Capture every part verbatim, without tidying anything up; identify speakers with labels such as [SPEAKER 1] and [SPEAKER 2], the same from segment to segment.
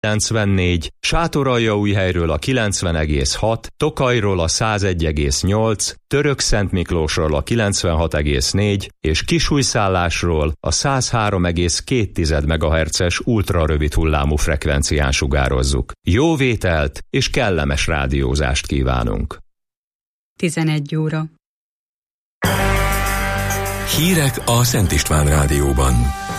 [SPEAKER 1] kilencvennégy, Sátoraljaújhelyről a kilencven egész hat, Tokajról a száz egy egész nyolc, Törökszentmiklósról a kilencvenhat egész négy és Kisújszállásról a száz három egész két megahertzes ultrarövid hullámú frekvencián sugározzuk. Jó vételt és kellemes rádiózást kívánunk!
[SPEAKER 2] tizenegy óra.
[SPEAKER 3] Hírek a Szent István Rádióban.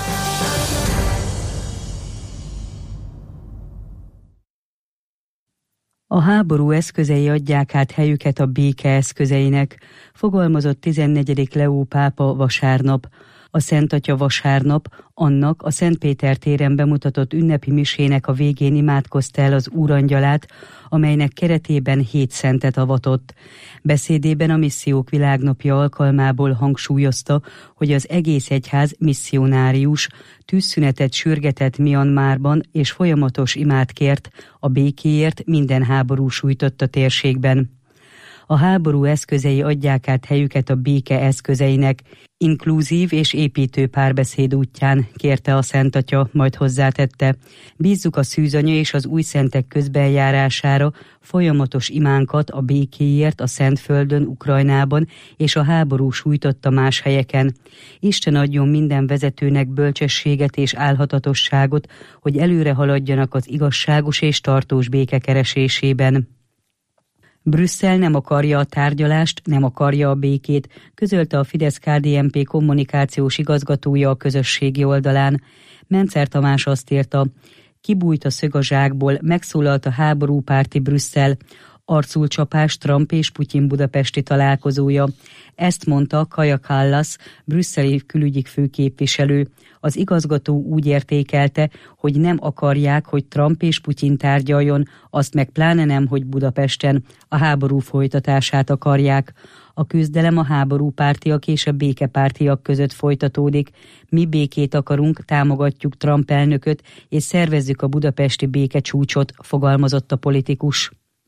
[SPEAKER 2] A háború eszközei adják át helyüket a béke eszközeinek, fogalmazott tizennegyedik Leó pápa vasárnap. A Szent Atya vasárnap annak a Szent Péter téren bemutatott ünnepi misének a végén imádkozta el az Úrangyalát, amelynek keretében hét szentet avatott. Beszédében a Missziók Világnapja alkalmából hangsúlyozta, hogy az egész egyház misszionárius, tűzszünetet sürgetett Myanmarban és folyamatos imát kért a békéért minden háború sújtotta térségben. A háború eszközei adják át helyüket a béke eszközeinek, inkluzív és építő párbeszéd útján, kérte a Szent Atya, majd hozzátette. Bízzuk a szűzanya és az új szentek közbenjárására folyamatos imánkat a békéért a Szentföldön, Ukrajnában és a háború sújtotta más helyeken. Isten adjon minden vezetőnek bölcsességet és álhatatosságot, hogy előre haladjanak az igazságos és tartós béke keresésében. Brüsszel nem akarja a tárgyalást, nem akarja a békét, közölte a Fidesz-ká dé en pé kommunikációs igazgatója a közösségi oldalán. Mencer Tamás azt írta, kibújt a szög a zsákból, megszólalt a háborúpárti Brüsszel, arcul csapás Trump és Putyin budapesti találkozója. Ezt mondta Kaja Kallas, brüsszeli külügyi főképviselő. Az igazgató úgy értékelte, hogy nem akarják, hogy Trump és Putyin tárgyaljon, azt meg pláne nem, hogy Budapesten a háború folytatását akarják. A küzdelem a háborúpártiak és a békepártiak között folytatódik. Mi békét akarunk, támogatjuk Trump elnököt, és szervezzük a budapesti békecsúcsot, fogalmazott a politikus.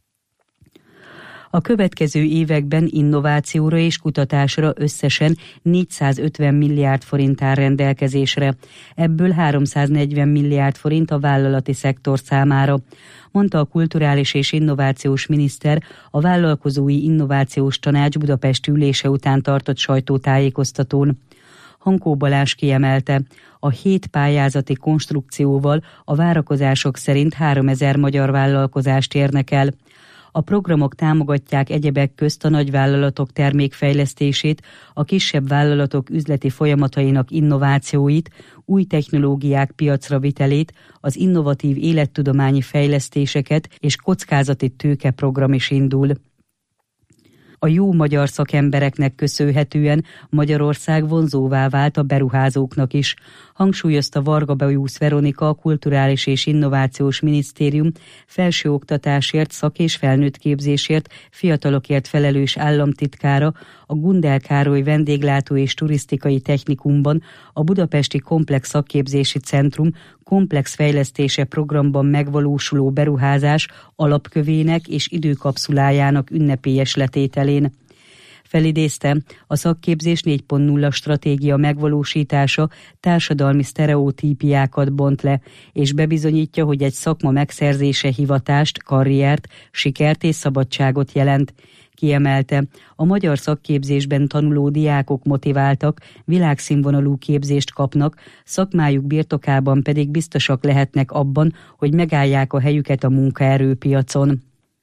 [SPEAKER 2] A következő években innovációra és kutatásra összesen négyszázötven milliárd forint áll rendelkezésre, ebből háromszáznegyven milliárd forint a vállalati szektor számára, mondta a kulturális és innovációs miniszter a Vállalkozói Innovációs Tanács budapesti ülése után tartott sajtótájékoztatón. Hankó Balázs kiemelte, a hét pályázati konstrukcióval a várakozások szerint háromezer magyar vállalkozást érnek el. A programok támogatják egyebek közt a nagyvállalatok termékfejlesztését, a kisebb vállalatok üzleti folyamatainak innovációit, új technológiák piacra vitelét, az innovatív élettudományi fejlesztéseket és kockázati tőkeprogram is indul. A jó magyar szakembereknek köszönhetően Magyarország vonzóvá vált a beruházóknak is, hangsúlyozta Varga Bejusz Veronika, a Kulturális és Innovációs Minisztérium felsőoktatásért, szak- és felnőttképzésért, fiatalokért felelős államtitkára a Gundel Károly Vendéglátó és Turisztikai Technikumban a Budapesti Komplex Szakképzési Centrum komplex fejlesztése programban megvalósuló beruházás alapkövének és időkapszulájának ünnepélyes letételén. Felidézte, a szakképzés négy pont nulla stratégia megvalósítása társadalmi sztereotípiákat bont le, és bebizonyítja, hogy egy szakma megszerzése hivatást, karriert, sikert és szabadságot jelent. Kiemelte, a magyar szakképzésben tanuló diákok motiváltak, világszínvonalú képzést kapnak, szakmájuk birtokában pedig biztosak lehetnek abban, hogy megállják a helyüket a munkaerőpiacon.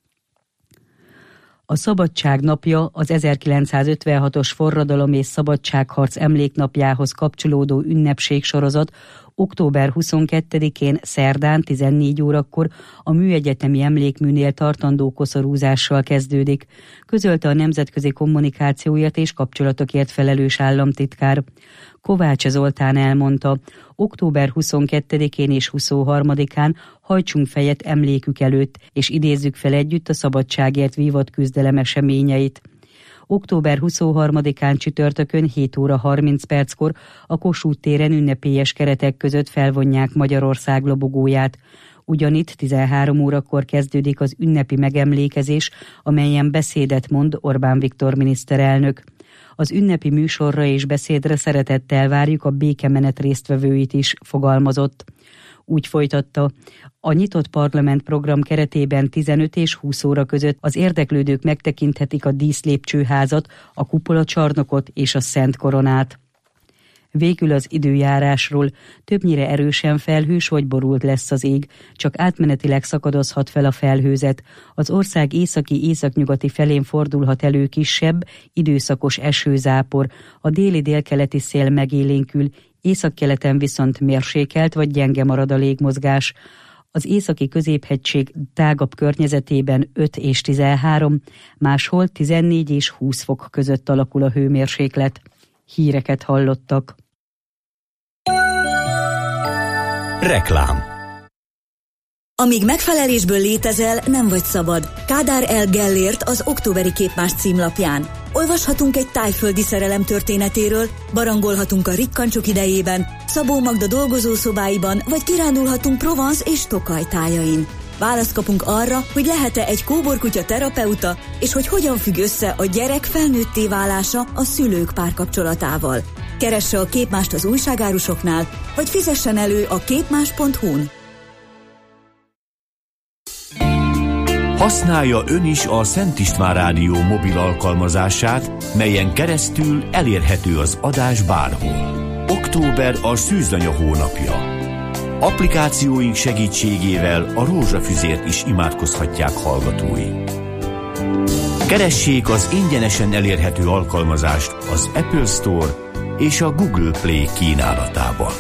[SPEAKER 2] A Szabadság napja az ezerkilencszázötvenhatos forradalom és szabadságharc emléknapjához kapcsolódó ünnepségsorozat október huszonkettedikén szerdán tizennégy órakor a Műegyetemi Emlékműnél tartandó koszorúzással kezdődik, közölte a nemzetközi kommunikációért és kapcsolatokért felelős államtitkár. Kovács Zoltán elmondta, október huszonkettedikén és huszonharmadikán hajtsunk fejet emlékük előtt, és idézzük fel együtt a szabadságért vívott küzdelem eseményeit. október huszonharmadikán csütörtökön hét óra harminc perckor a Kossuth téren ünnepélyes keretek között felvonják Magyarország lobogóját. Ugyanitt tizenhárom órakor kezdődik az ünnepi megemlékezés, amelyen beszédet mond Orbán Viktor miniszterelnök. Az ünnepi műsorra és beszédre szeretettel várjuk a békemenet résztvevőit is, fogalmazott. Úgy folytatta: a nyitott parlament program keretében tizenöt és húsz óra között az érdeklődők megtekinthetik a díszlépcsőházat, a kupolacsarnokot és a Szent Koronát. Végül az időjárásról: többnyire erősen felhős vagy borult lesz az ég, csak átmenetileg szakadozhat fel a felhőzet. Az ország északi-északnyugati felén fordulhat elő kisebb, időszakos esőzápor, a déli-délkeleti szél megélénkül, északkeleten viszont mérsékelt vagy gyenge marad a légmozgás. Az északi középhegység tágabb környezetében öt és tizenhárom, máshol tizennégy és húsz fok között alakul a hőmérséklet. Híreket hallottak.
[SPEAKER 3] Reklám.
[SPEAKER 4] Amíg megfelelésből létezel, nem vagy szabad. Kádár L. Gellért az októberi képmás címlapján. Olvashatunk egy tájföldi szerelem történetéről, barangolhatunk a rikkancsok idejében, Szabó Magda dolgozószobáiban, vagy kirándulhatunk Provence és Tokaj tájain. Választ kapunk arra, hogy lehet-e egy kóborkutya terapeuta, és hogy hogyan függ össze a gyerek felnőtté válása a szülők párkapcsolatával. Keresse a képmást az újságárusoknál, vagy fizessen elő a képmás pont hu-n.
[SPEAKER 5] Használja ön is a Szent István Rádió mobil alkalmazását, melyen keresztül elérhető az adás bárhol. Október a szűzanya hónapja. Applikációink segítségével a rózsafüzért is imádkozhatják hallgatóink. Keressék az ingyenesen elérhető alkalmazást az Apple Store és a Google Play kínálatában.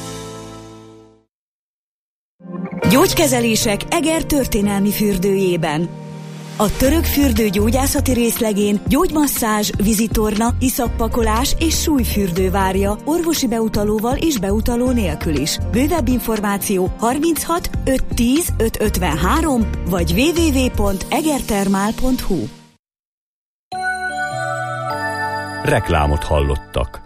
[SPEAKER 4] Gyógykezelések Eger történelmi fürdőjében. A török fürdő gyógyászati részlegén gyógymasszázs, vizitorna, iszappakolás és súlyfürdő várja orvosi beutalóval és beutaló nélkül is. Bővebb információ harminchat ötszáz tíz ötszázötvenhárom vagy double-u double-u double-u pont egertermál pont hu.
[SPEAKER 5] Reklámot hallottak.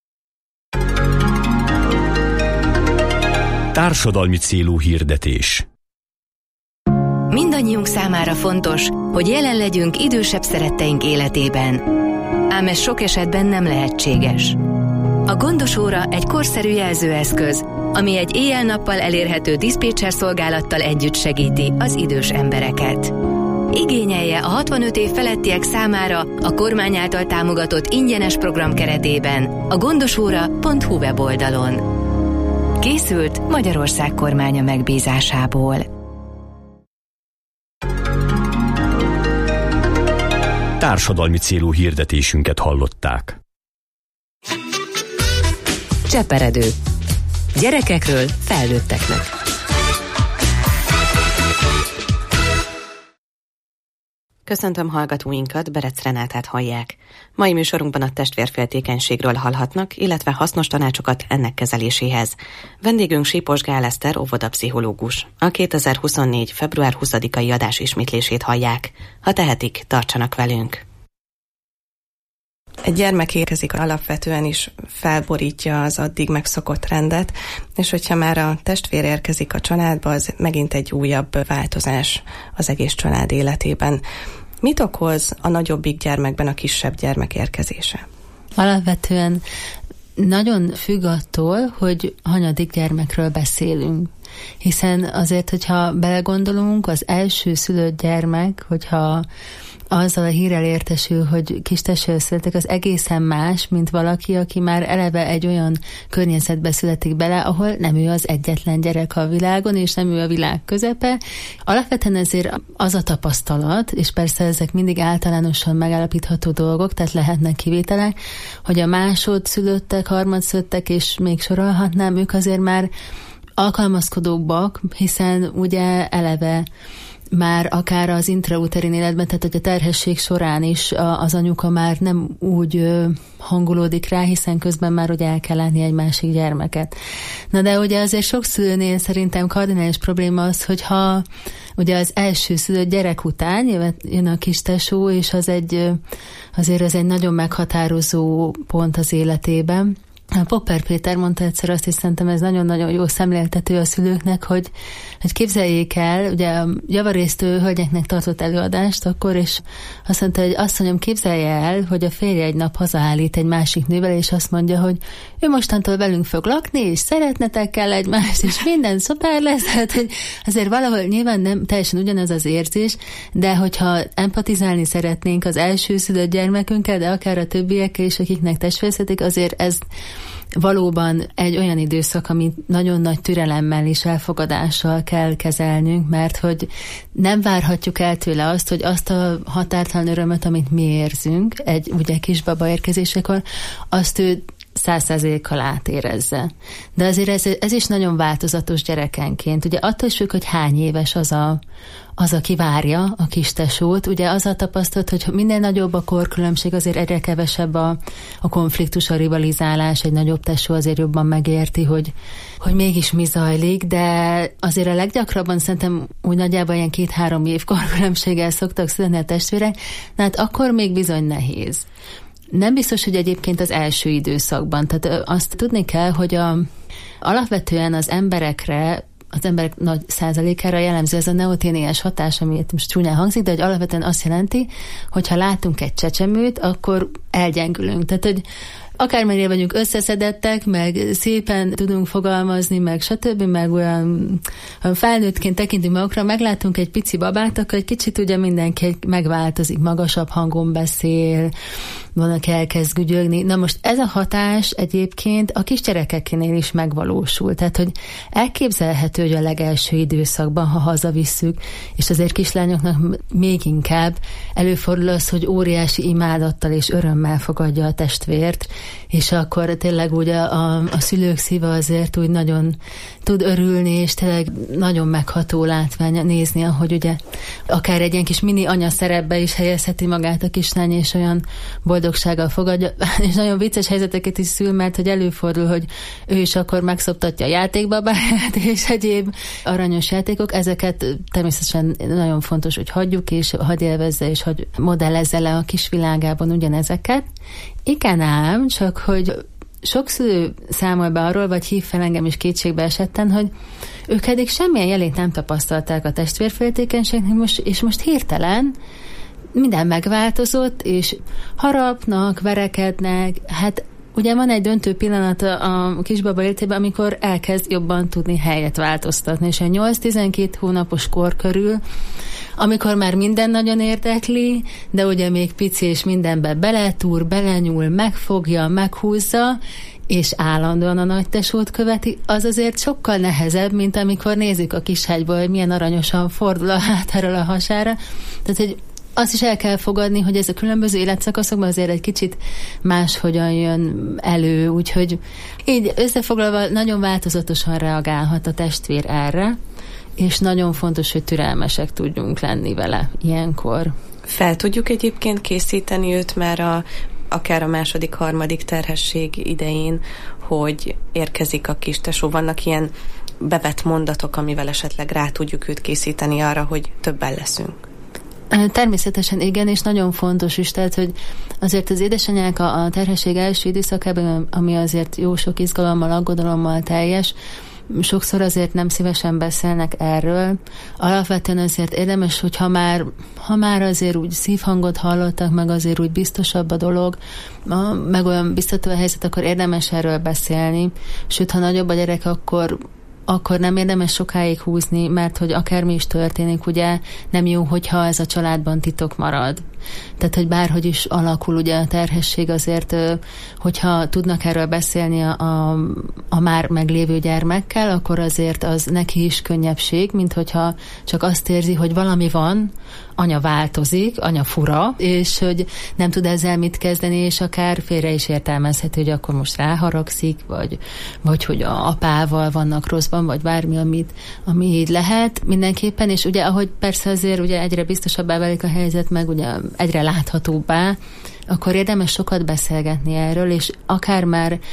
[SPEAKER 5] Társadalmi célú hirdetés.
[SPEAKER 6] Mindannyiunk számára fontos, hogy jelen legyünk idősebb szeretteink életében. Ám ez sok esetben nem lehetséges. A Gondos óra egy korszerű jelzőeszköz, ami egy éjjel-nappal elérhető diszpécser szolgálattal együtt segíti az idős embereket. Igényelje a hatvanöt év felettiek számára a kormány által támogatott ingyenes program keretében a gondosóra pont hu weboldalon. Készült Magyarország kormánya megbízásából.
[SPEAKER 5] Társadalmi célú hirdetésünket hallották.
[SPEAKER 6] Cseperedő. Gyerekekről felnőtteknek.
[SPEAKER 7] Köszöntöm hallgatóinkat, Berec Renátát hallják. Mai műsorunkban a testvérféltékenységről hallhatnak, illetve hasznos tanácsokat ennek kezeléséhez. Vendégünk Sípos Gál Eszter, óvodapszichológus. A kétezer-huszonnégy. február huszadikai adás ismétlését hallják. Ha tehetik, tartsanak velünk.
[SPEAKER 8] Egy gyermek érkezik, alapvetően is felborítja az addig megszokott rendet, és hogyha már a testvér érkezik a családba, az megint egy újabb változás az egész család életében. Mit okoz a nagyobbik gyermekben a kisebb gyermek érkezése?
[SPEAKER 9] Alapvetően nagyon függ attól, hogy hanyadik gyermekről beszélünk. Hiszen azért, hogyha belegondolunk, az első szülött gyermek, hogyha azzal a hírrel értesül, hogy kistestvér születik, az egészen más, mint valaki, aki már eleve egy olyan környezetbe születik bele, ahol nem ő az egyetlen gyerek a világon, és nem ő a világ közepe. Alapvetően ezért az a tapasztalat, és persze ezek mindig általánosan megállapítható dolgok, tehát lehetnek kivételek, hogy a másodszülöttek, harmadszülöttek, és még sorolhatnám, ők azért már alkalmazkodóbbak, hiszen ugye eleve már akár az intrauterin életben, tehát hogy a terhesség során is az anyuka már nem úgy hangolódik rá, hiszen közben már ugye el kell látni egy másik gyermeket. Na de ugye azért sok szülőnél szerintem kardinális probléma az, hogyha ugye az első szülött gyerek után jön a kistesó, és az egy, azért az egy nagyon meghatározó pont az életében, Popper Péter mondta egyszer azt, és szerintem ez nagyon-nagyon jó szemléltető a szülőknek, hogy, hogy képzeljék el, ugye a javarésztő hölgyeknek tartott előadást akkor, és azt mondta, hogy asszonyom, képzelje el, hogy a férje egy nap hazaállít egy másik nővel, és azt mondja, hogy ő mostantól velünk fog lakni, és szeretnetek kell egymást, és minden szuper lesz, hát, hogy azért valahol nyilván nem teljesen ugyanaz az érzés, de hogyha empatizálni szeretnénk az első szülött gyermekünkkel, de akár a többiekkel is, akiknek testvérzetek, azért ez valóban egy olyan időszak, amit nagyon nagy türelemmel és elfogadással kell kezelnünk, mert hogy nem várhatjuk el tőle azt, hogy azt a határtalan örömöt, amit mi érzünk egy ugye kisbaba érkezésekor, azt ő száz százalékkal átérezze. De azért ez, ez is nagyon változatos gyerekenként. Ugye attól is függ, hogy hány éves az a, az, aki várja a kistesót. Ugye az a tapasztalat, hogy minél nagyobb a korkülönbség, azért egyre kevesebb a, a konfliktus, a rivalizálás, egy nagyobb tesó azért jobban megérti, hogy, hogy mégis mi zajlik, de azért a leggyakrabban szerintem úgy nagyjából ilyen két-három év korkülönbséggel szoktak születni a testvérek, de hát akkor még bizony nehéz. Nem biztos, hogy egyébként az első időszakban. Tehát azt tudni kell, hogy a, alapvetően az emberekre, az emberek nagy százalékára jellemző ez a neoténiás hatás, amit most csúnyán hangzik, de hogy alapvetően azt jelenti, hogy ha látunk egy csecsemőt, akkor elgyengülünk. Tehát, hogy akármennyire vagyunk összeszedettek, meg szépen tudunk fogalmazni, meg stb., meg olyan felnőttként tekintünk magukra, meglátunk egy pici babát, akkor egy kicsit ugye mindenki megváltozik, magasabb hangon beszél, van, aki elkezd gügyögni. Na most ez a hatás egyébként a kisgyerekeknél is megvalósul. Tehát, hogy elképzelhető, hogy a legelső időszakban, ha hazavisszük, és azért kislányoknak még inkább előfordul az, hogy óriási imádattal és örömmel fogadja a testvért, és akkor tényleg úgy a, a, a szülők szíve azért úgy nagyon tud örülni, és tényleg nagyon megható látvány nézni, ahogy ugye akár egy ilyen kis mini anya szerepbe is helyezheti magát a kislány, és olyan boldogsággal fogadja, és nagyon vicces helyzeteket is szül, mert hogy előfordul, hogy ő is akkor megszoptatja a játékbabáját, és egyéb aranyos játékok, ezeket természetesen nagyon fontos, hogy hagyjuk, és hadd élvezze, és hogy modellezze le a kis világában ugyanezeket. Igen ám, csak hogy sok szülő számol be arról, vagy hív fel engem is kétségbe esetten, hogy ők eddig semmilyen jelét nem tapasztalták a testvérféltékenységnek, most, és most hirtelen minden megváltozott, és harapnak, verekednek, hát ugye van egy döntő pillanat a kisbaba életében, amikor elkezd jobban tudni helyet változtatni, és a nyolc-tizenkét hónapos kor körül, amikor már minden nagyon érdekli, de ugye még pici, és mindenbe beletúr, belenyúl, megfogja, meghúzza, és állandóan a nagytesót követi, az azért sokkal nehezebb, mint amikor nézik a kishegyból, hogy milyen aranyosan fordul a hátáról a hasára. Tehát, hogy azt is el kell fogadni, hogy ez a különböző életszakaszokban azért egy kicsit máshogyan jön elő, úgyhogy így összefoglalva nagyon változatosan reagálhat a testvér erre, és nagyon fontos, hogy türelmesek tudjunk lenni vele ilyenkor.
[SPEAKER 8] Fel tudjuk egyébként készíteni őt már a, akár a második, harmadik terhesség idején, hogy érkezik a kistesó. Vannak ilyen bevett mondatok, amivel esetleg rá tudjuk őt készíteni arra, hogy többen leszünk.
[SPEAKER 9] Természetesen igen, és nagyon fontos is, tehát, hogy azért az édesanyák a, a terhesség első időszakában, ami azért jó sok izgalommal, aggodalommal teljes, sokszor azért nem szívesen beszélnek erről. Alapvetően azért érdemes, hogy ha már, ha már azért úgy szívhangot hallottak, meg azért úgy biztosabb a dolog, meg olyan biztató a helyzet, akkor érdemes erről beszélni. Sőt, ha nagyobb a gyerek, akkor akkor nem érdemes sokáig húzni, mert hogy akármi is történik, ugye nem jó, hogyha ez a családban titok marad. Tehát, hogy bárhogy is alakul ugye a terhesség, azért, hogyha tudnak erről beszélni a, a, a már meglévő gyermekkel, akkor azért az neki is könnyebbség, mint hogyha csak azt érzi, hogy valami van, anya változik, anya fura, és hogy nem tud ezzel mit kezdeni, és akár félre is értelmezhető, hogy akkor most ráharagszik, vagy, vagy hogy a apával vannak rosszban, vagy bármi, amit, ami így lehet mindenképpen, és ugye ahogy persze azért ugye egyre biztosabbá válik a helyzet, meg ugye egyre láthatóbbá, akkor érdemes sokat beszélgetni erről, és akár már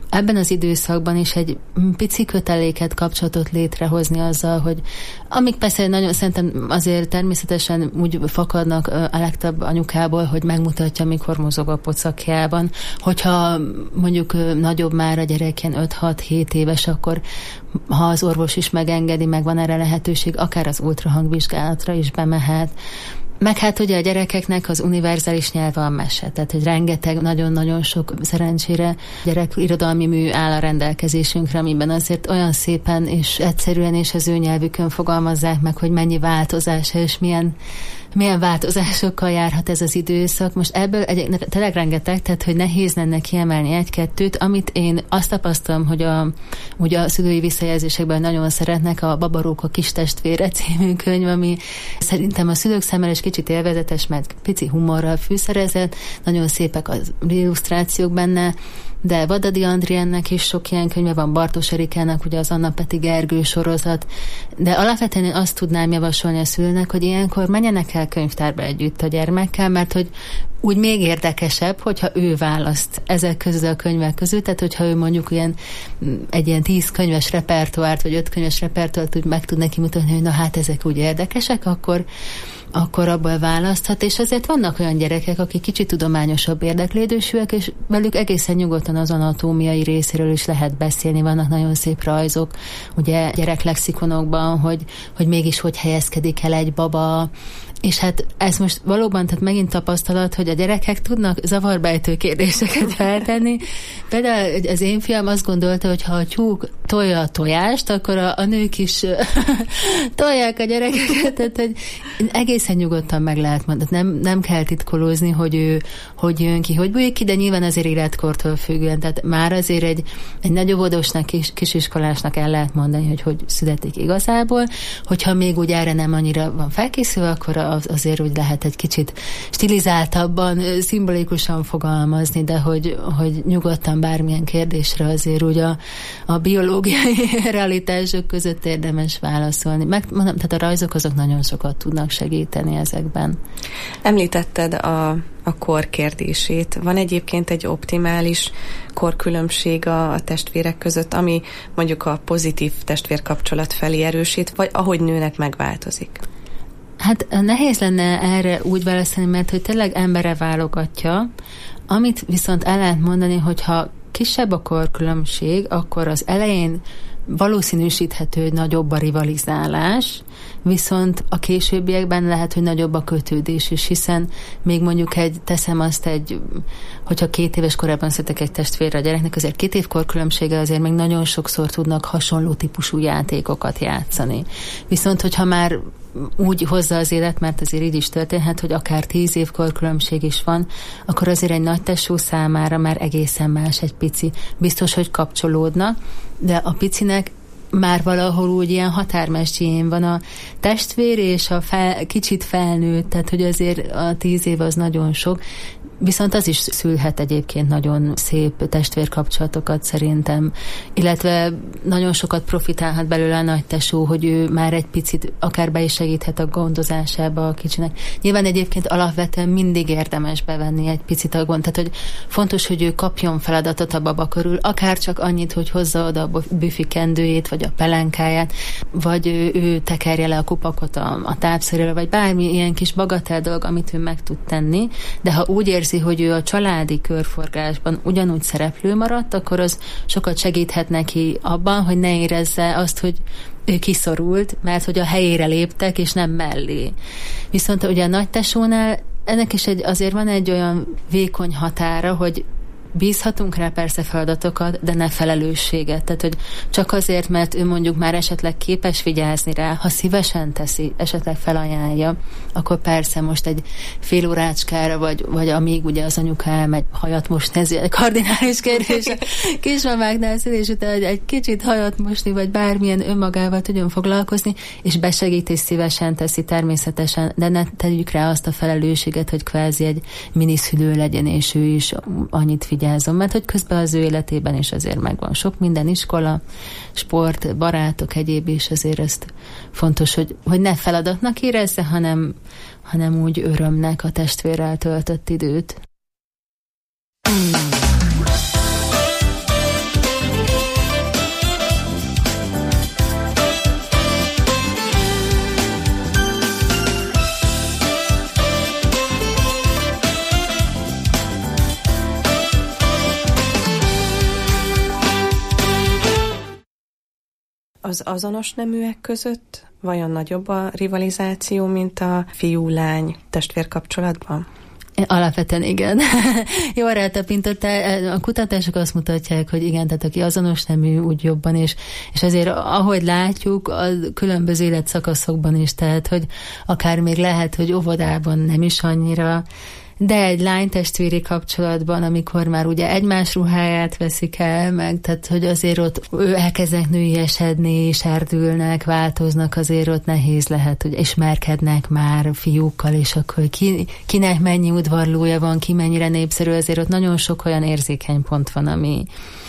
[SPEAKER 9] ebben az időszakban is egy pici köteléket, kapcsolatot létrehozni azzal, hogy amik persze nagyon szerintem azért természetesen úgy fakadnak a legtöbb anyukából, hogy megmutatja, mikor mozog a pocakjában. Hogyha mondjuk nagyobb már a gyerek ilyen öt-hat-hét éves, akkor ha az orvos is megengedi, meg van erre lehetőség, akár az ultrahangvizsgálatra is bemehet. Meg hát ugye a gyerekeknek az univerzális nyelve a mese, tehát hogy rengeteg, nagyon-nagyon sok szerencsére gyerek irodalmi mű áll a rendelkezésünkre, amiben azért olyan szépen és egyszerűen és az ő nyelvükön fogalmazzák meg, hogy mennyi változása és milyen milyen változásokkal járhat ez az időszak. Most ebből egy, tényleg rengeteg, tehát hogy nehéz lenne kiemelni egy-kettőt, amit én azt tapasztalom, hogy a, ugye a szülői visszajelzésekben nagyon szeretnek, a Babaróka kis testvére című könyv, ami szerintem a szülők számára is kicsit élvezetes, mert pici humorral fűszerezett, nagyon szépek az illusztrációk benne, de Vadadi Andriennek is sok ilyen könyve van, Bartos Erikának ugye az Anna Peti Gergő sorozat, de alapvetően én azt tudnám javasolni a szülőnek, hogy ilyenkor menjenek el könyvtárba együtt a gyermekkel, mert hogy úgy még érdekesebb, hogyha ő választ ezek közül a könyvek közül, tehát hogyha ő mondjuk ilyen, egy ilyen tíz könyves repertoárt, vagy öt könyves repertoárt úgy meg tud neki mutatni, hogy na hát ezek úgy érdekesek, akkor akkor abból választhat, és azért vannak olyan gyerekek, akik kicsit tudományosabb érdeklődésűek, és velük egészen nyugodtan az anatómiai részéről is lehet beszélni, vannak nagyon szép rajzok, ugye gyereklexikonokban, hogy, hogy mégis hogy helyezkedik el egy baba, és hát ez most valóban, tehát megint tapasztalat, hogy a gyerekek tudnak zavarbejtő kérdéseket feltenni. Például az én fiam azt gondolta, hogy ha a tyúk tolja a tojást, akkor a, a nők is tolják a gyerekeket, tehát hogy egészen nyugodtan meg lehet mondani. Nem, nem kell titkolózni, hogy ő hogy jön ki, hogy bújik ki, de nyilván azért életkortól függően. Tehát már azért egy, egy nagyobb óvodosnak, kis, kisiskolásnak el lehet mondani, hogy hogy születik igazából. Hogyha még úgy erre nem annyira van felkészülve, akkor a az, azért úgy lehet egy kicsit stilizáltabban, szimbolikusan fogalmazni, de hogy, hogy nyugodtan bármilyen kérdésre azért úgy a, a biológiai realitások között érdemes válaszolni. Meg, mondom, tehát a rajzok azok nagyon sokat tudnak segíteni ezekben.
[SPEAKER 8] Említetted a, a kor kérdését. Van egyébként egy optimális korkülönbség a, a testvérek között, ami mondjuk a pozitív testvérkapcsolat felé erősít, vagy ahogy nőnek megváltozik?
[SPEAKER 9] Hát nehéz lenne erre úgy válaszolni, mert hogy tényleg embere válogatja. Amit viszont el lehet mondani, hogyha kisebb a korkülönbség, akkor az elején valószínűsíthető, hogy nagyobb a rivalizálás, viszont a későbbiekben lehet, hogy nagyobb a kötődés is, hiszen még mondjuk egy, teszem azt egy, hogyha két éves korában születik egy testvérre a gyereknek, azért két év korkülönbsége azért még nagyon sokszor tudnak hasonló típusú játékokat játszani. Viszont, hogyha már úgy hozza az élet, mert azért így is történhet, hogy akár tíz év korkülönbség is van, akkor azért egy nagy tesó számára már egészen más egy pici. Biztos, hogy kapcsolódnak, de a picinek már valahol úgy ilyen határmesdjén van a testvér és a fel, kicsit felnőtt, tehát hogy azért a tíz év az nagyon sok, viszont az is szülhet egyébként nagyon szép testvérkapcsolatokat szerintem, illetve nagyon sokat profitálhat belőle a nagytesó, hogy ő már egy picit akár be is segíthet a gondozásába a kicsinek. Nyilván egyébként alapvetően mindig érdemes bevenni egy picit a gond, tehát hogy fontos, hogy ő kapjon feladatot a baba körül, akár csak annyit, hogy hozza oda a büfi kendőjét, vagy a pelenkáját, vagy ő, ő tekerje le a kupakot a, a tápszerére, vagy bármi ilyen kis bagatel dolog, amit ő meg tud tenni, de ha úgy érzi, hogy ő a családi körforgásban ugyanúgy szereplő maradt, akkor az sokat segíthet neki abban, hogy ne érezze azt, hogy ő kiszorult, mert hogy a helyére léptek, és nem mellé. Viszont ugye a nagytesónál ennek is egy, azért van egy olyan vékony határa, hogy bízhatunk rá persze feladatokat, de ne felelősséget. Tehát, hogy csak azért, mert ő mondjuk már esetleg képes vigyázni rá, ha szívesen teszi, esetleg felajánlja, akkor persze most egy fél órácskára, vagy, vagy amíg ugye az anyuka elmegy hajat mosni, ez egy kardinális kérdés a kismamáknál szülés után, hogy egy kicsit hajat mosni, vagy bármilyen önmagával tudjon foglalkozni, és besegít és szívesen teszi természetesen, de ne tegyük rá azt a felelősséget, hogy kvázi egy miniszülő legyen, és ő is annyit vigyázom, mert hogy közben az ő életében is azért megvan sok minden, iskola, sport, barátok, egyéb, és azért ezt fontos, hogy, hogy ne feladatnak érezze, hanem, hanem úgy örömnek a testvérrel töltött időt.
[SPEAKER 8] Az azonos neműek között vajon nagyobb a rivalizáció, mint a fiú-lány testvérkapcsolatban?
[SPEAKER 9] Alapvetően igen. Jól rátapintottál. A kutatások azt mutatják, hogy igen, tehát aki azonos nemű, úgy jobban, és, és azért ahogy látjuk, a különböző életszakaszokban is, tehát hogy akár még lehet, hogy óvodában nem is annyira, de egy lánytestvéri kapcsolatban, amikor már ugye egymás ruháját veszik el, meg tehát, hogy azért ott elkezdenek nőiesedni, serdülnek, változnak, azért ott nehéz lehet, hogy ismerkednek már fiúkkal, és akkor ki, kinek mennyi udvarlója van, ki mennyire népszerű, azért ott nagyon sok olyan érzékeny pont van, ami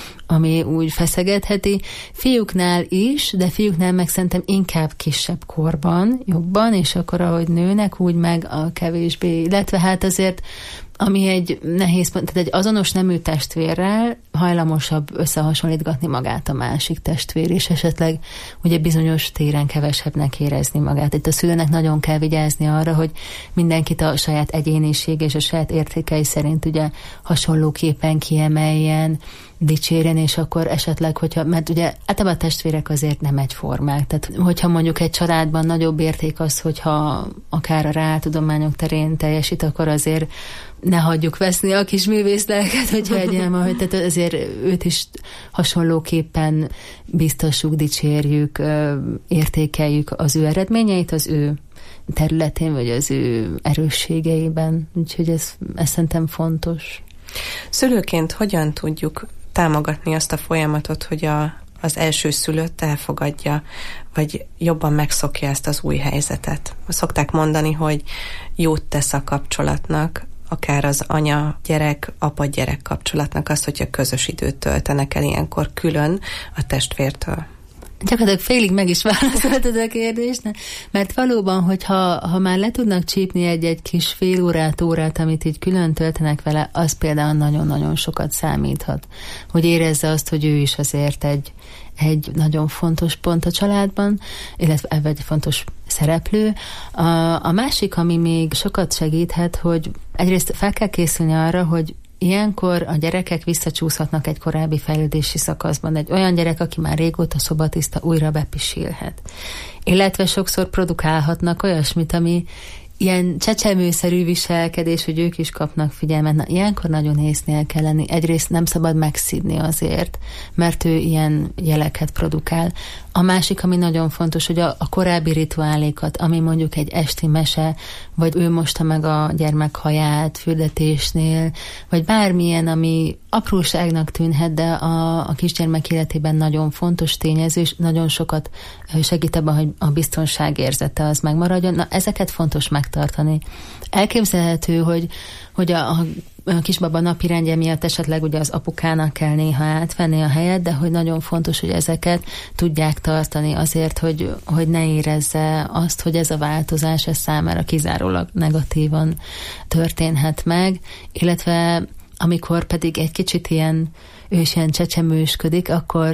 [SPEAKER 9] ami úgy feszegetheti. Fiúknál is, de fiúknál meg szerintem inkább kisebb korban, jobban, és akkor ahogy nőnek, úgy meg a kevésbé. Illetve hát azért, ami egy nehéz pont, tehát egy azonos nemű testvérrel hajlamosabb összehasonlítgatni magát a másik testvér, és esetleg ugye bizonyos téren kevesebbnek érezni magát. Itt a szülőnek nagyon kell vigyázni arra, hogy mindenkit a saját egyéniség és a saját értékei szerint ugye hasonlóképpen kiemeljen, dicsérjen, és akkor esetleg, hogyha, mert ugye általában a testvérek azért nem egyformák. Tehát, hogyha mondjuk egy családban nagyobb érték az, hogyha akár a reáltudományok terén teljesít, akkor azért ne hagyjuk veszni a kis művészlelket, hogyha egy nem, ahogy, tehát azért őt is hasonlóképpen biztosuk, dicsérjük, értékeljük az ő eredményeit, az ő területén, vagy az ő erősségeiben. Úgyhogy ez, ez szerintem fontos.
[SPEAKER 8] Szülőként hogyan tudjuk támogatni azt a folyamatot, hogy a, az első szülött elfogadja, vagy jobban megszokja ezt az új helyzetet? Szokták mondani, hogy jót tesz a kapcsolatnak, akár az anya-gyerek, apa-gyerek kapcsolatnak az, hogyha közös időt töltenek el ilyenkor külön a testvértől.
[SPEAKER 9] Gyakorlatilag félig meg is válaszoltad a kérdést, mert valóban, hogyha ha már le tudnak csípni egy-egy kis fél órát, órát, amit így külön töltenek vele, az például nagyon-nagyon sokat számíthat. Hogy érezze azt, hogy ő is azért egy, egy nagyon fontos pont a családban, illetve egy fontos szereplő. A, a másik, ami még sokat segíthet, hogy egyrészt fel kell készülni arra, hogy ilyenkor a gyerekek visszacsúszhatnak egy korábbi fejlődési szakaszban. Egy olyan gyerek, aki már régóta szobatiszta, újra bepisilhet. Illetve sokszor produkálhatnak olyasmit, ami ilyen csecsemőszerű viselkedés, hogy ők is kapnak figyelmet. Na, ilyenkor nagyon észnél kell lenni. Egyrészt nem szabad megszidni azért, mert ő ilyen jeleket produkál. A másik, ami nagyon fontos, hogy a, a korábbi rituálékat, ami mondjuk egy esti mese, vagy ő mosta meg a gyermek haját fürdetésnél, vagy bármilyen, ami apróságnak tűnhet, de a, a kisgyermek életében nagyon fontos tényező, és nagyon sokat segít abban, hogy a biztonságérzete az megmaradjon. Na, ezeket fontos megtartani. Elképzelhető, hogy, hogy a, a a kisbaba napirendje miatt esetleg ugye az apukának kell néha átvenni a helyet, de hogy nagyon fontos, hogy ezeket tudják tartani azért, hogy, hogy ne érezze azt, hogy ez a változás ez számára kizárólag negatívan történhet meg, illetve amikor pedig egy kicsit ilyen, ő is ilyen csecsemősködik, akkor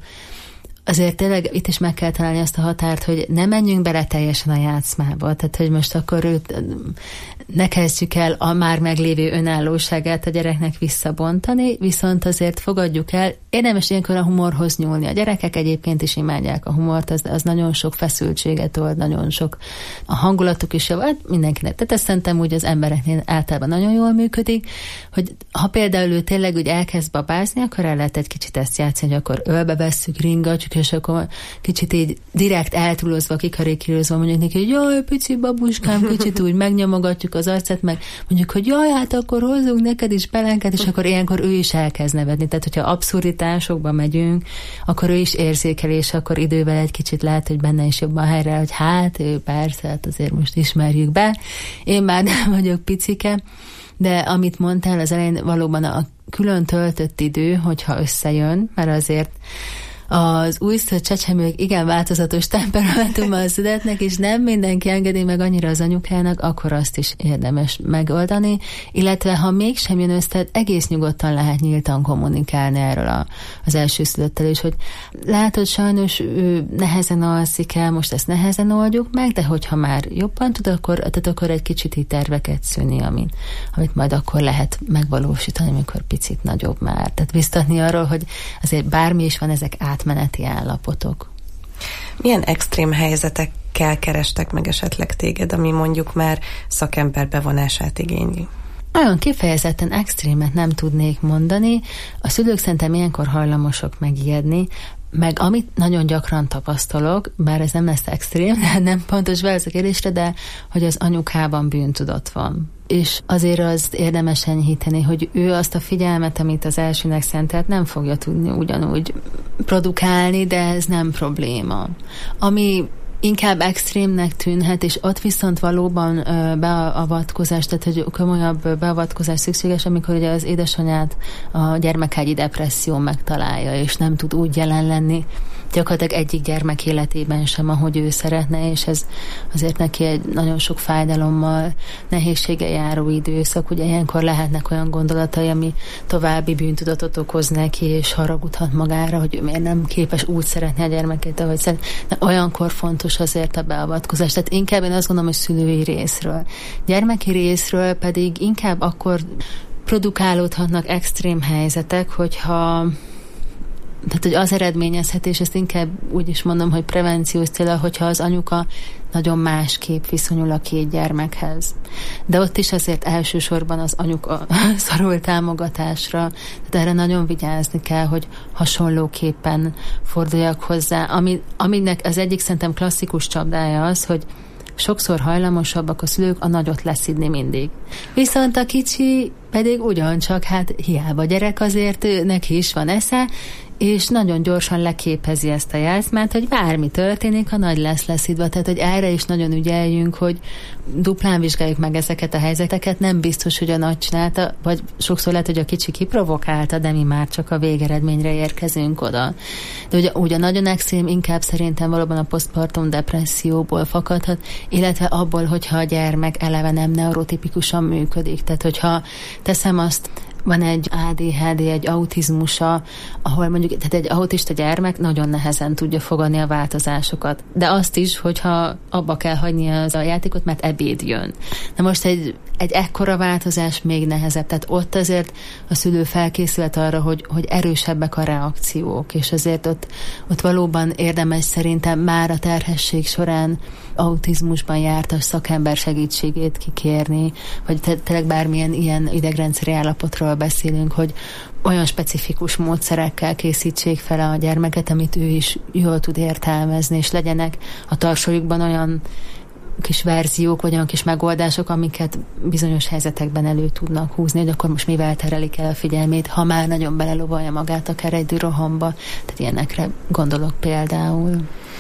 [SPEAKER 9] azért tényleg itt is meg kell találni azt a határt, hogy ne menjünk bele teljesen a játszmába. Tehát, hogy most akkor őt ne kezdjük el a már meglévő önállóságát a gyereknek visszabontani, viszont azért fogadjuk el, érdemes ilyenkor a humorhoz nyúlni. A gyerekek egyébként is imádják a humort, az, az nagyon sok feszültséget old, nagyon sok a hangulatuk is jav, hát mindenkinek. Tehát ezt szerintem úgy az embereknél általában nagyon jól működik, hogy ha például ő tényleg úgy elkezd babázni, akkor el lehet egy kicsit ezt játszani, hogy akkor ölbe vesszük, ringatjuk, és akkor kicsit így direkt eltúlozva, kikarékírozva mondjuk neki, hogy jaj, pici babuskám, kicsit úgy megnyomogatjuk az arcát, meg mondjuk, hogy jaj, hát akkor hozzunk neked is pelenket, és akkor ilyenkor ő is elkezd nevetni. Tehát, hogyha abszurditásokba megyünk, akkor ő is érzékel, és akkor idővel egy kicsit lehet, hogy benne is jobban helyre, hogy hát, ő persze, hát azért most ismerjük be. Én már nem vagyok picike, de amit mondtál az elején, valóban a külön töltött idő, hogyha összejön, mert azért az újszülött csecsemők igen változatos temperamentummal születnek, és nem mindenki engedi meg annyira az anyukának, akkor azt is érdemes megoldani, illetve ha mégsem jön össze, egész nyugodtan lehet nyíltan kommunikálni erről a, az elsőszülöttel is, hogy látod, sajnos ő nehezen alszik el, most ezt nehezen oldjuk meg, de hogyha már jobban tud, akkor, tehát akkor egy kicsit így terveket szűni, amit, amit majd akkor lehet megvalósítani, amikor picit nagyobb már. Tehát biztatni arról, hogy azért bármi is van, ezek átmeneti állapotok.
[SPEAKER 8] Milyen extrém helyzetekkel kerestek meg esetleg téged, ami mondjuk már szakember bevonását igényli?
[SPEAKER 9] Olyan kifejezetten extrémet nem tudnék mondani. A szülők szerintem ilyenkor hajlamosak megijedni, meg amit nagyon gyakran tapasztalok, bár ez nem lesz extrém, nem pontos válasz a kérdésre, de hogy az anyukában bűntudat van. És azért azt érdemes enyhíteni, hogy ő azt a figyelmet, amit az elsőnek szentelt, nem fogja tudni ugyanúgy produkálni, de ez nem probléma. Ami inkább extrémnek tűnhet, és ott viszont valóban ö, beavatkozás, tehát hogy komolyabb beavatkozás szükséges, amikor ugye az édesanyát a gyermekágyi depresszió megtalálja, és nem tud úgy jelen lenni gyakorlatilag egyik gyermek életében sem, ahogy ő szeretne, és ez azért neki egy nagyon sok fájdalommal, nehézséggel járó időszak. Ugye ilyenkor lehetnek olyan gondolatai, ami további bűntudatot okoz neki, és haragudhat magára, hogy ő miért nem képes úgy szeretni a gyermekét, ahogy szeret. De olyankor fontos azért a beavatkozás. Tehát inkább én azt gondolom, hogy szülői részről. Gyermeki részről pedig inkább akkor produkálódhatnak extrém helyzetek, hogyha tehát, hogy az eredményezhet, és ezt inkább úgy is mondom, hogy prevenciós célra, hogyha az anyuka nagyon másképp viszonyul a két gyermekhez. De ott is azért elsősorban az anyuka szorul támogatásra, tehát erre nagyon vigyázni kell, hogy hasonlóképpen forduljak hozzá. Ami, aminek az egyik szerintem klasszikus csapdája az, hogy sokszor hajlamosabbak a szülők a nagyot leszidni mindig. Viszont a kicsi pedig ugyancsak, hát hiába gyerek, azért neki is van esze, és nagyon gyorsan leképezi ezt a jelzmát, hogy bármi történik, a nagy lesz leszidva. Tehát, hogy erre is nagyon ügyeljünk, hogy duplán vizsgáljuk meg ezeket a helyzeteket. Nem biztos, hogy a nagy csinálta, vagy sokszor lehet, hogy a kicsi kiprovokálta, de mi már csak a végeredményre érkezünk oda. De ugye, ugye nagyon extrém, inkább szerintem valóban a posztpartum depresszióból fakadhat, illetve abból, hogyha a gyermek eleve nem neurotipikusan működik. Tehát, hogyha teszem azt, van egy á dé há dé, egy autizmusa, ahol mondjuk, tehát egy autista gyermek nagyon nehezen tudja fogadni a változásokat. De azt is, hogyha abba kell hagynia az a játékot, mert ebéd jön. Na most egy, egy ekkora változás még nehezebb. Tehát ott azért a szülő felkészült arra, hogy, hogy erősebbek a reakciók, és azért ott, ott valóban érdemes szerintem már a terhesség során autizmusban jártas szakember segítségét kikérni, vagy tényleg bármilyen ilyen idegrendszeri állapotról beszélünk, hogy olyan specifikus módszerekkel készítsék fel a gyermeket, amit ő is jól tud értelmezni, és legyenek a tarsolyukban olyan kis verziók, vagy olyan kis megoldások, amiket bizonyos helyzetekben elő tudnak húzni, hogy akkor most mivel terelik el a figyelmét, ha már nagyon belelovalja magát akár egy dürohamba. Tehát ilyenekre gondolok például.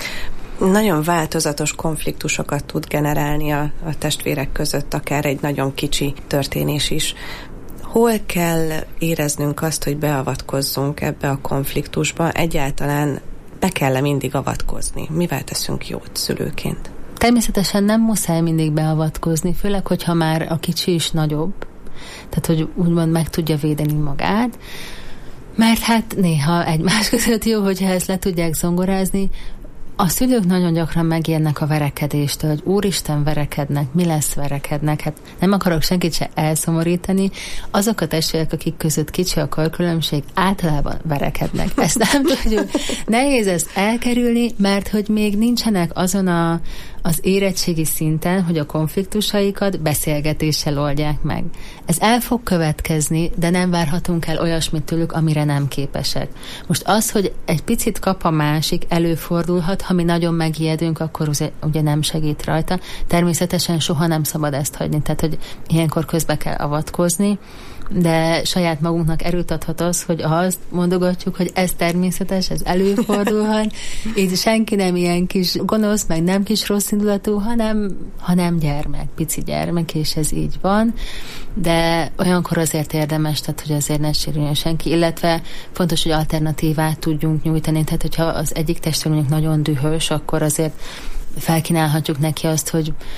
[SPEAKER 8] Nagyon változatos konfliktusokat tud generálni a, a testvérek között, akár egy nagyon kicsi történés is. Hol kell éreznünk azt, hogy beavatkozzunk ebbe a konfliktusba? Egyáltalán be kell-e mindig avatkozni? Mivel teszünk jót szülőként?
[SPEAKER 9] Természetesen nem muszáj mindig beavatkozni, főleg, hogyha már a kicsi is nagyobb, tehát, hogy úgymond meg tudja védeni magát, mert hát néha egymás között jó, hogyha ezt le tudják zongorázni. A szülők nagyon gyakran megijednek a verekedéstől, hogy úristen, verekednek, mi lesz, verekednek. Hát nem akarok senkit se elszomorítani. Azok a testvérek, akik között kicsi a korkülönbség, általában verekednek. Ezt nem tudjuk. Nehéz ezt elkerülni, mert hogy még nincsenek azon a, az érettségi szinten, hogy a konfliktusaikat beszélgetéssel oldják meg. Ez el fog következni, de nem várhatunk el olyasmit tőlük, amire nem képesek. Most az, hogy egy picit kap a másik, előfordulhat, ha mi nagyon megijedünk, akkor ugye nem segít rajta. Természetesen soha nem szabad ezt hagyni, tehát hogy ilyenkor közbe kell avatkozni, de saját magunknak erőt adhat az, hogy ha azt mondogatjuk, hogy ez természetes, ez előfordulhat, így senki nem ilyen kis gonosz, meg nem kis rossz indulatú, hanem, hanem gyermek, pici gyermek, és ez így van, de olyankor azért érdemes, tehát hogy azért ne sérüljön senki, illetve fontos, hogy alternatívát tudjunk nyújtani, tehát hogyha az egyik testvérünk nagyon dühös, akkor azért felkínálhatjuk neki azt, hogy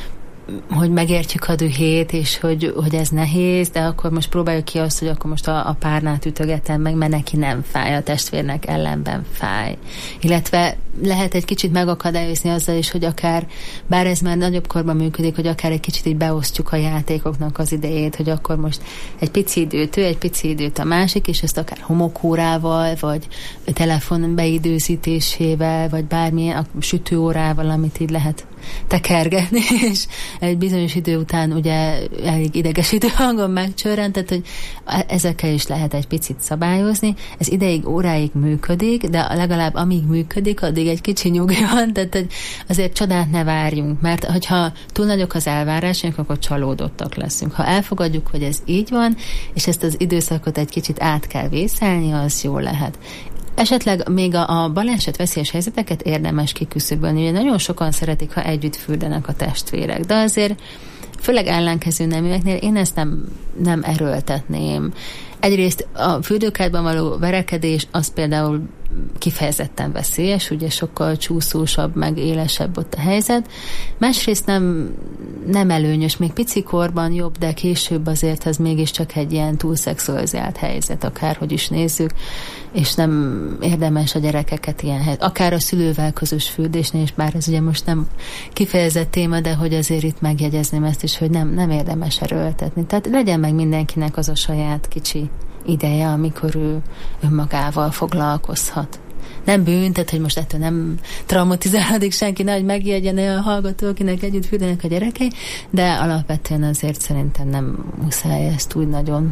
[SPEAKER 9] hogy megértjük a dühét, és hogy, hogy ez nehéz, de akkor most próbáljuk ki azt, hogy akkor most a, a párnát ütögetem meg, mert neki nem fáj, a testvérnek ellenben fáj. Illetve lehet egy kicsit megakadályozni azzal is, hogy akár, bár ez már nagyobb korban működik, hogy akár egy kicsit így beosztjuk a játékoknak az idejét, hogy akkor most egy pici időt ő, egy pici időt a másik, és ezt akár homokórával, vagy telefon beidőzítésével, vagy bármilyen a sütőórával, amit így lehet tekergetni, és egy bizonyos idő után ugye elég idegesítő hangon megcsörrent, tehát hogy ezekkel is lehet egy picit szabályozni. Ez ideig, óráig működik, de legalább amíg működik, addig egy kicsi nyugi van, tehát hogy azért csodát ne várjunk, mert hogyha túl nagyok az elvárásunk, akkor csalódottak leszünk. Ha elfogadjuk, hogy ez így van, és ezt az időszakot egy kicsit át kell vészelni, az jó lehet. Esetleg még a, a baleset veszélyes helyzeteket érdemes kiküszöbölni. Ugye nagyon sokan szeretik, ha együtt fürdenek a testvérek, de azért főleg ellenkező neműeknél én ezt nem, nem erőltetném. Egyrészt a fürdőkádban való verekedés az például kifejezetten veszélyes, ugye sokkal csúszósabb, meg élesebb ott a helyzet. Másrészt nem, nem előnyös, még pici korban jobb, de később azért ez mégiscsak egy ilyen túlszexualizált helyzet, akárhogy is nézzük, és nem érdemes a gyerekeket ilyen helyzet. Akár a szülővel közös fürdésnél, és bár ez ugye most nem kifejezett téma, de hogy azért itt megjegyezném ezt is, hogy nem, nem érdemes erőltetni. Tehát legyen meg mindenkinek az a saját kicsi ideje, amikor ő önmagával foglalkozhat. Nem bűn, tehát, hogy most ettől nem traumatizálódik senki, nehogy megjegyen a hallgató, akinek együtt fürdenek a gyerekei, de alapvetően azért szerintem nem muszáj ezt úgy nagyon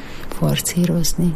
[SPEAKER 9] forcírozni.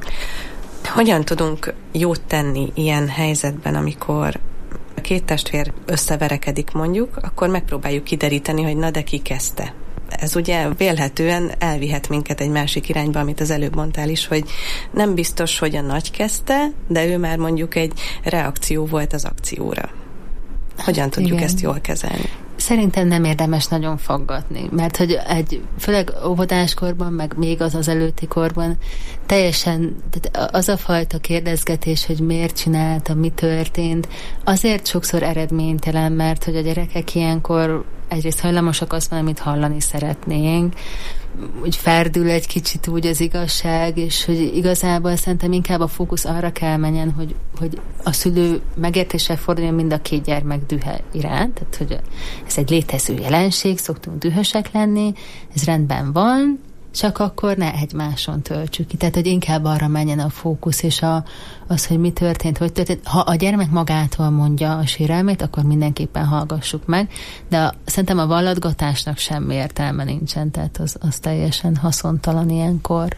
[SPEAKER 8] Hogyan tudunk jót tenni ilyen helyzetben, amikor a két testvér összeverekedik mondjuk, akkor megpróbáljuk kideríteni, hogy na de ki kezdte. Ez ugye vélhetően elvihet minket egy másik irányba, amit az előbb mondtál is, hogy nem biztos, hogy a nagy kezdte, de ő már mondjuk egy reakció volt az akcióra. Hogyan tudjuk
[SPEAKER 9] Igen.
[SPEAKER 8] ezt jól kezelni?
[SPEAKER 9] Szerintem nem érdemes nagyon faggatni, mert hogy egy, főleg óvodáskorban, meg még az az előtti korban teljesen, tehát az a fajta kérdezgetés, hogy miért csinálta, mi történt, azért sokszor eredménytelen, mert hogy a gyerekek ilyenkor egyrészt hajlamosak azt mondani, amit hallani szeretnénk, úgy ferdül egy kicsit úgy az igazság, és hogy igazából szerintem inkább a fókusz arra kell menjen, hogy, hogy a szülő megértéssel forduljon mind a két gyermek dühe iránt, tehát hogy ez egy létező jelenség, szoktunk dühösek lenni, ez rendben van, csak akkor ne egymáson töltsük ki. Tehát, hogy inkább arra menjen a fókusz, és a, az, hogy mi történt, hogy történt. Ha a gyermek magától mondja a sérelmét, akkor mindenképpen hallgassuk meg, de a, szerintem a vallatgatásnak semmi értelme nincsen, tehát az, az teljesen haszontalan ilyenkor.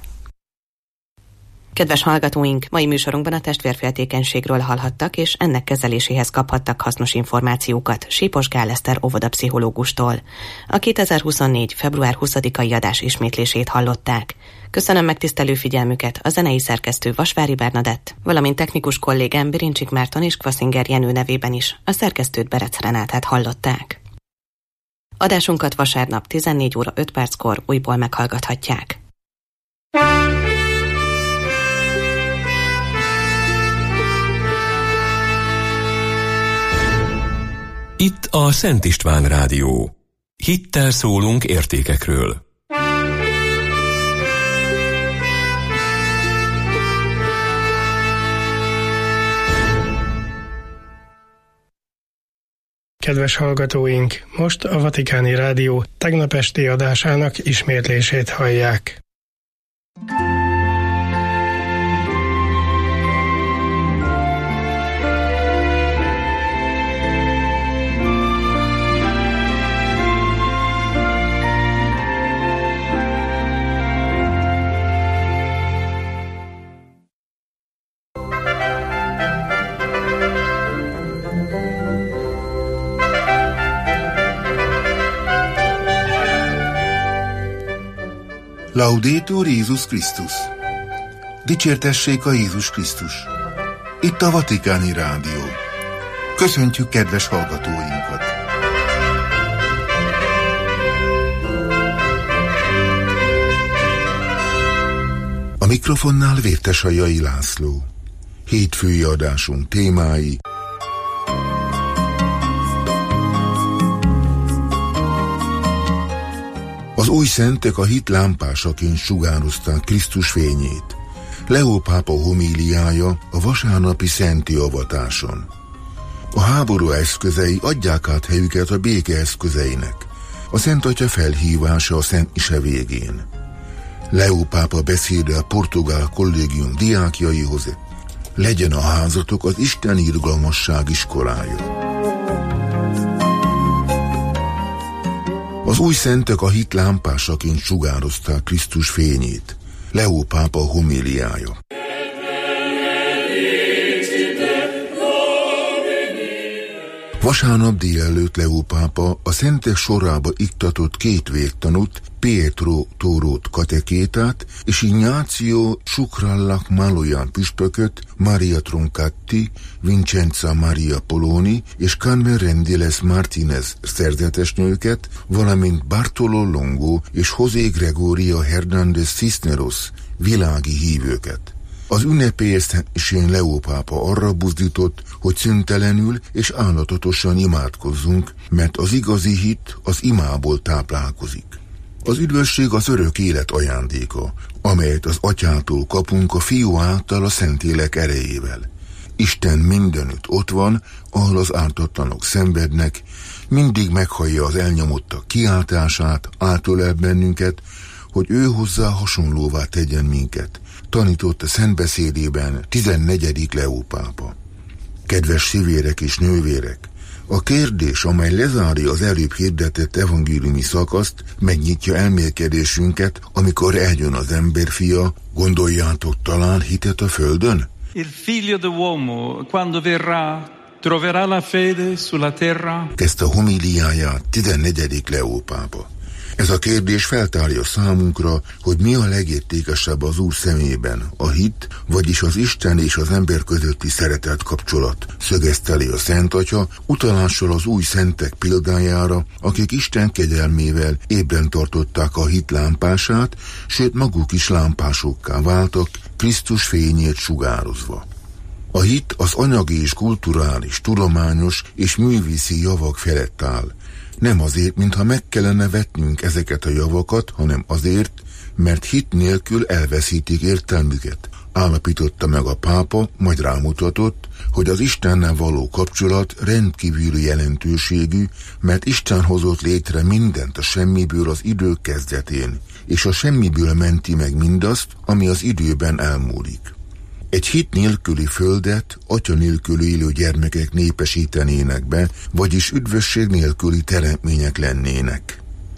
[SPEAKER 7] Kedves hallgatóink, mai műsorunkban a testvérféltékenységről hallhattak, és ennek kezeléséhez kaphattak hasznos információkat Sípos Gál Eszter óvodapszichológustól. A kétezer-huszonnégy. február huszadikai adás ismétlését hallották. Köszönöm megtisztelő figyelmüket a zenei szerkesztő Vasvári Bernadett, valamint technikus kollégám Birincsik Márton és Kvaszinger Jenő nevében is a szerkesztőt Berec Renátát hallották. Adásunkat vasárnap tizennégy óra öt perckor újból meghallgathatják.
[SPEAKER 3] Itt a Szent István Rádió. Hittel szólunk értékekről.
[SPEAKER 10] Kedves hallgatóink, most a Vatikáni Rádió tegnap esti adásának ismétlését hallják.
[SPEAKER 11] Laudetur Jézus Krisztus! Dicsértessék a Jézus Krisztus! Itt a Vatikáni Rádió. Köszöntjük kedves hallgatóinkat! A mikrofonnál Vértesajai László. Hétfői adásunk témái: Az új szentek a hit lámpásaként sugározták Krisztus fényét. Leó pápa homíliája a vasárnapi szenti avatáson. A háború eszközei adják át helyüket a béke eszközeinek. A Szent Atya felhívása a Szent Mise végén. Leó pápa beszéde a portugál kollégium diákjaihoz: legyen a házatok az Isten irgalmasság iskolája. Az új szentek a hit lámpásaként sugározták Krisztus fényét. Leó pápa homíliája. Vasárnap délelőtt Leó pápa a szentek sorába iktatott két végtanút, Pietro Torót katekétát és Ignácio Sukrallak Maloyan püspököt, Maria Troncatti, Vincenza Maria Poloni és Carmen Rendiles Martínez szerzetesnőket, valamint Bartolo Longo és José Gregoria Hernández Cisneros világi hívőket. Az ünnepélyes szentmisén Leó pápa arra buzdított, hogy szüntelenül és állatotosan imádkozzunk, mert az igazi hit az imából táplálkozik. Az üdvösség az örök élet ajándéka, amelyet az Atyától kapunk a Fiú által a Szentlélek erejével. Isten mindenütt ott van, ahol az ártatlanok szenvednek, mindig meghallja az elnyomottak kiáltását, átölel bennünket, hogy ő hozzá hasonlóvá tegyen minket, tanította szentbeszédében tizennegyedik Leó pápa. Kedves szivérek és nővérek, a kérdés, amely lezárja az előbb hirdetett evangéliumi szakaszt, megnyitja elmélkedésünket, amikor eljön az emberfia, gondoljátok talán hitet a földön?
[SPEAKER 12] Il figlio dell'uomo, quando verrà, troverà la fede sulla terra?
[SPEAKER 11] Kezdte a homíliáját tizennegyedik Leó pápa. Ez a kérdés feltárja számunkra, hogy mi a legértékesebb az Úr szemében, a hit, vagyis az Isten és az ember közötti szeretet kapcsolat, szögezteli a Szent Atya, utalással az új szentek példájára, akik Isten kegyelmével ébren tartották a hit lámpását, sőt maguk is lámpásokká váltak, Krisztus fényét sugározva. A hit az anyagi és kulturális, tudományos és művészi javak felett áll. Nem azért, mintha meg kellene vetnünk ezeket a javakat, hanem azért, mert hit nélkül elveszítik értelmüket. Állapította meg a pápa, majd rámutatott, hogy az Istennel való kapcsolat rendkívüli jelentőségű, mert Isten hozott létre mindent a semmiből az idők kezdetén, és a semmiből menti meg mindazt, ami az időben elmúlik. Egy hit nélküli földet atya nélkül élő gyermekek népesítenének be, vagyis üdvösség nélküli teremtmények lennének.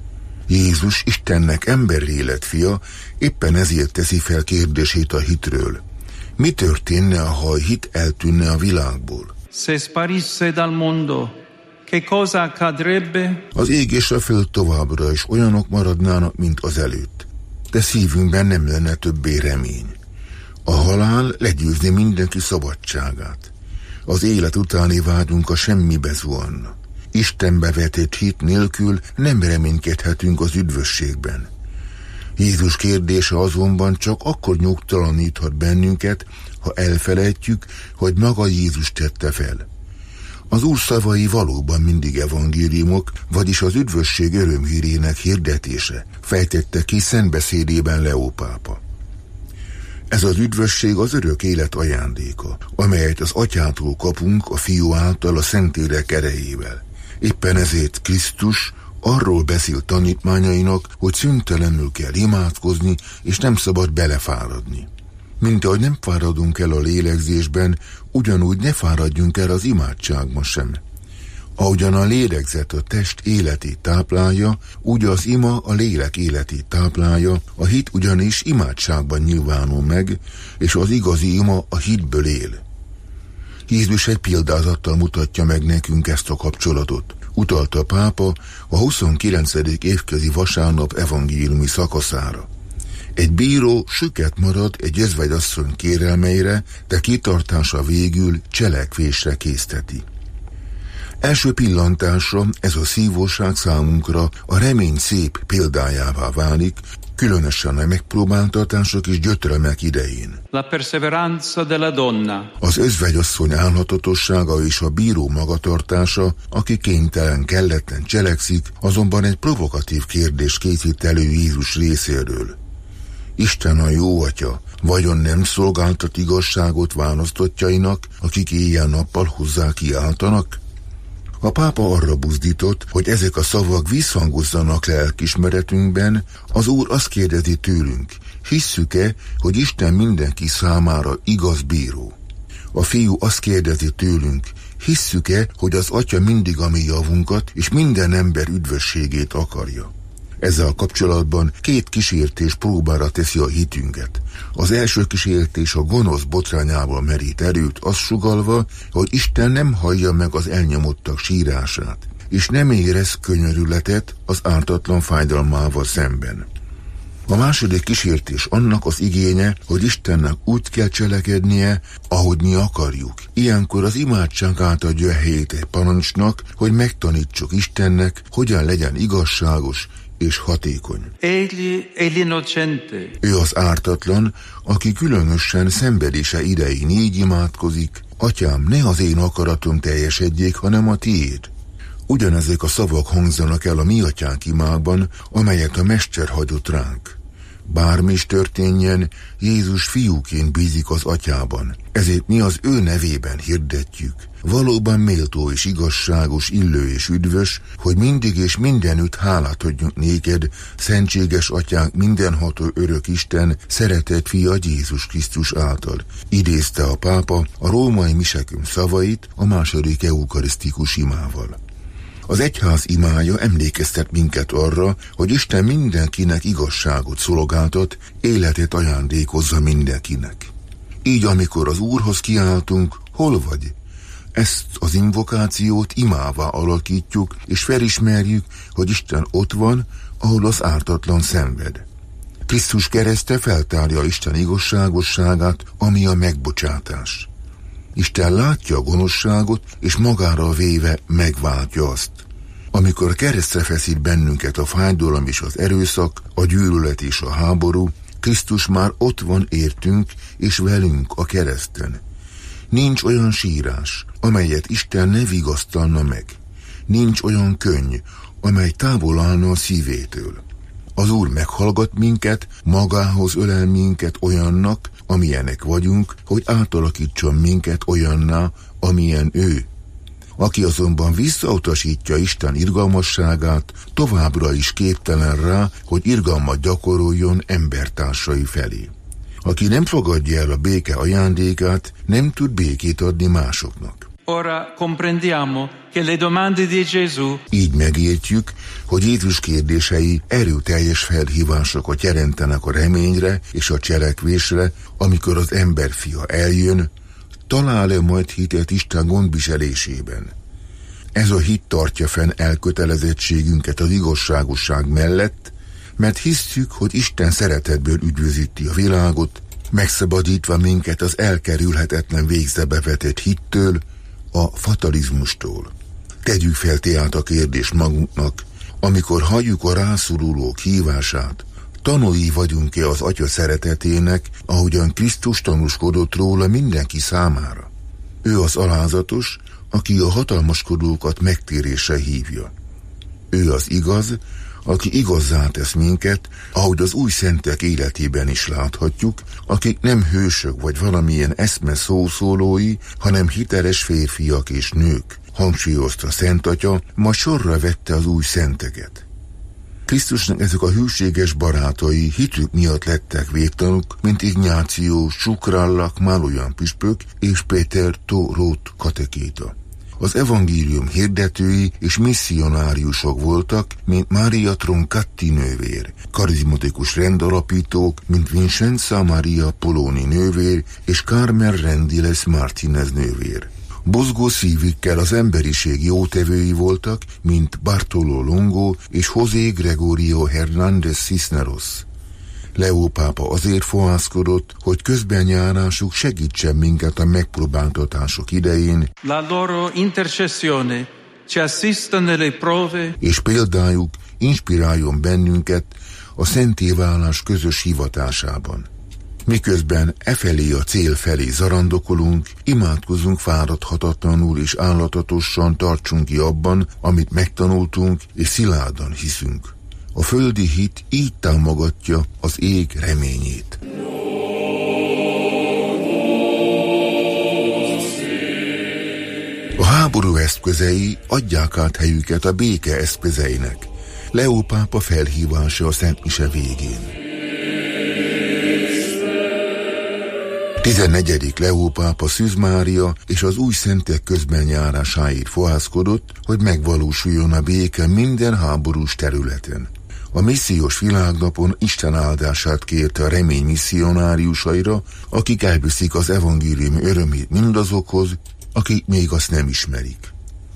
[SPEAKER 11] Jézus, Istennek emberré lett fia, éppen ezért teszi fel kérdését a hitről. Mi történne, ha a hit eltűnne a világból?
[SPEAKER 12] Se sparisse dal mondo, che cosa accadrebbe?
[SPEAKER 11] Az ég és a föld továbbra is olyanok maradnának, mint az előtt, de szívünkben nem lenne többé remény. A halál legyőzni mindenki szabadságát. Az élet utáni vágyunk a semmibe zuhanna. Istenbe vetett hit nélkül nem reménykedhetünk az üdvösségben. Jézus kérdése azonban csak akkor nyugtalaníthat bennünket, ha elfelejtjük, hogy maga Jézus tette fel. Az Úr szavai valóban mindig evangéliumok, vagyis az üdvösség örömhírének hirdetése, fejtette ki szentbeszédében Leó pápa. Ez az üdvösség az örök élet ajándéka, amelyet az Atyától kapunk a Fiú által a Szentlélek erejével. Éppen ezért Krisztus arról beszél tanítványainak, hogy szüntelenül kell imádkozni, és nem szabad belefáradni. Mint ahogy nem fáradunk el a lélegzésben, ugyanúgy ne fáradjunk el az imádságban sem. Ahogyan a lélegzet a test életét táplálja, úgy az ima a lélek életét táplálja, a hit ugyanis imádságban nyilvánul meg, és az igazi ima a hitből él. Jézus egy példázattal mutatja meg nekünk ezt a kapcsolatot. Utalta a pápa a huszonkilencedik évközi vasárnap evangéliumi szakaszára. Egy bíró süket marad egy özvegyasszony kérelmeire, de kitartása végül cselekvésre készteti. Első pillantásra ez a szívóság számunkra a remény szép példájává válik, különösen a megpróbáltatások és gyötrelmek idején.
[SPEAKER 12] La perseveranza della donna.
[SPEAKER 11] Az özvegyasszony álhatatossága és a bíró magatartása, aki kénytelen, kelletlen cselekszik, azonban egy provokatív kérdés készít elő Jézus részéről. Isten a jó atya, vajon nem szolgáltat igazságot választottjainak, akik éjjel-nappal hozzá kiáltanak? A pápa arra buzdított, hogy ezek a szavak visszhangozzanak lelkismeretünkben. Az Úr azt kérdezi tőlünk, hisszük-e, hogy Isten mindenki számára igaz bíró? A fiú azt kérdezi tőlünk, hisszük-e, hogy az atya mindig a mi javunkat és minden ember üdvösségét akarja? Ezzel kapcsolatban két kísértés próbára teszi a hitünket. Az első kísértés a gonosz botrányával merít erőt, azt sugallva, hogy Isten nem hallja meg az elnyomottak sírását, és nem érez könyörületet az ártatlan fájdalmával szemben. A második kísértés annak az igénye, hogy Istennek úgy kell cselekednie, ahogy mi akarjuk. Ilyenkor az imádság átadja helyét egy parancsnak, hogy megtanítsuk Istennek, hogyan legyen igazságos és hatékony.
[SPEAKER 12] Egli è l'innocente.
[SPEAKER 11] Ő az ártatlan, aki különösen szenvedése idején így imádkozik, atyám, ne az én akaratom teljesedjék, hanem a tiéd. Ugyanezek a szavak hangzanak el a mi atyánk imában, amelyet a Mester hagyott ránk. Bármi is történjen, Jézus fiúként bízik az atyában, ezért mi az ő nevében hirdetjük. Valóban méltó és igazságos, illő és üdvös, hogy mindig és mindenütt hálát adjunk néked, szentséges atyánk, mindenható örök Isten, szeretett fiad Jézus Krisztus által. Idézte a pápa a római miseküm szavait a második eukarisztikus imával. Az egyház imája emlékeztet minket arra, hogy Isten mindenkinek igazságot szolgáltat, életet ajándékozza mindenkinek. Így amikor az Úrhoz kiáltunk, hol vagy? Ezt az invokációt imává alakítjuk, és felismerjük, hogy Isten ott van, ahol az ártatlan szenved. Krisztus kereszte feltárja Isten igazságosságát, ami a megbocsátás. Isten látja a gonoszságot, és magára véve megváltja azt. Amikor keresztre feszít bennünket a fájdalom és az erőszak, a gyűlölet és a háború, Krisztus már ott van értünk és velünk a kereszten. Nincs olyan sírás, amelyet Isten ne vigasztalna meg. Nincs olyan könny, amely távol állna a szívétől. Az Úr meghallgat minket, magához ölel minket olyannak, amilyenek vagyunk, hogy átalakítson minket olyanná, amilyen ő. Aki azonban visszautasítja Isten irgalmasságát, továbbra is képtelen rá, hogy irgalmat gyakoroljon embertársai felé. Aki nem fogadja el a béke ajándékát, nem tud békét adni másoknak.
[SPEAKER 12] Ora comprendiamo che le domande di Gesù.
[SPEAKER 11] Így megértjük, hogy Jézus kérdései erőteljes felhívásokat jelentenek a reményre és a cselekvésre, amikor az emberfia eljön, talál-e majd hitet Isten gondviselésében. Ez a hit tartja fenn elkötelezettségünket az igazságosság mellett, mert hisszük, hogy Isten szeretetből üdvözíti a világot, megszabadítva minket az elkerülhetetlen végzebe vetett hittől, a fatalizmustól. Tegyük fel tehát a kérdést magunknak, amikor halljuk a rászorulók hívását, tanúi vagyunk-e az Atya szeretetének, ahogyan Krisztus tanúskodott róla mindenki számára. Ő az alázatos, aki a hatalmaskodókat megtérésre hívja. Ő az igaz, aki igazzá tesz minket, ahogy az új szentek életében is láthatjuk, akik nem hősök vagy valamilyen eszme szószólói, hanem hiteles férfiak és nők, hangsúlyozta Szent Atya, majd sorra vette az új szenteket. Krisztusnak ezek a hűséges barátai hitük miatt lettek végtanúk, mint Ignáció, Sukrallak, Málolyán püspök és Péter Tórót katekéta. Az evangélium hirdetői és misszionáriusok voltak, mint Mária Troncatti nővér, karizmatikus rendalapítók, mint Vincenza Maria Poloni nővér és Carmen Rendiles Martínez nővér. Bozgó szívükkel az emberiség jótevői voltak, mint Bartoló Longo és José Gregorio Hernández Cisneros. Leó pápa azért fohászkodott, hogy közbenjárásuk segítsen minket a megpróbáltatások idején,
[SPEAKER 12] La loro intercessione ci assista nelle prove,
[SPEAKER 11] és példájuk inspiráljon bennünket a szentéválás közös hivatásában. Miközben e felé a cél felé zarandokolunk, imádkozunk fáradhatatlanul és állatatosan, tartsunk ki abban, amit megtanultunk, és szilárdan hiszünk. A földi hit így támogatja az ég reményét. A háború eszközei adják át helyüket a béke eszközeinek. Leó pápa felhívása a Szent Mise végén. tizennegyedik Leó pápa Szűz Mária és az új szentek közben járásáért fohászkodott, hogy megvalósuljon a béke minden háborús területen. A missziós világnapon Isten áldását kérte a remény misszionáriusaira, akik elviszik az evangélium örömét mindazokhoz, akik még azt nem ismerik.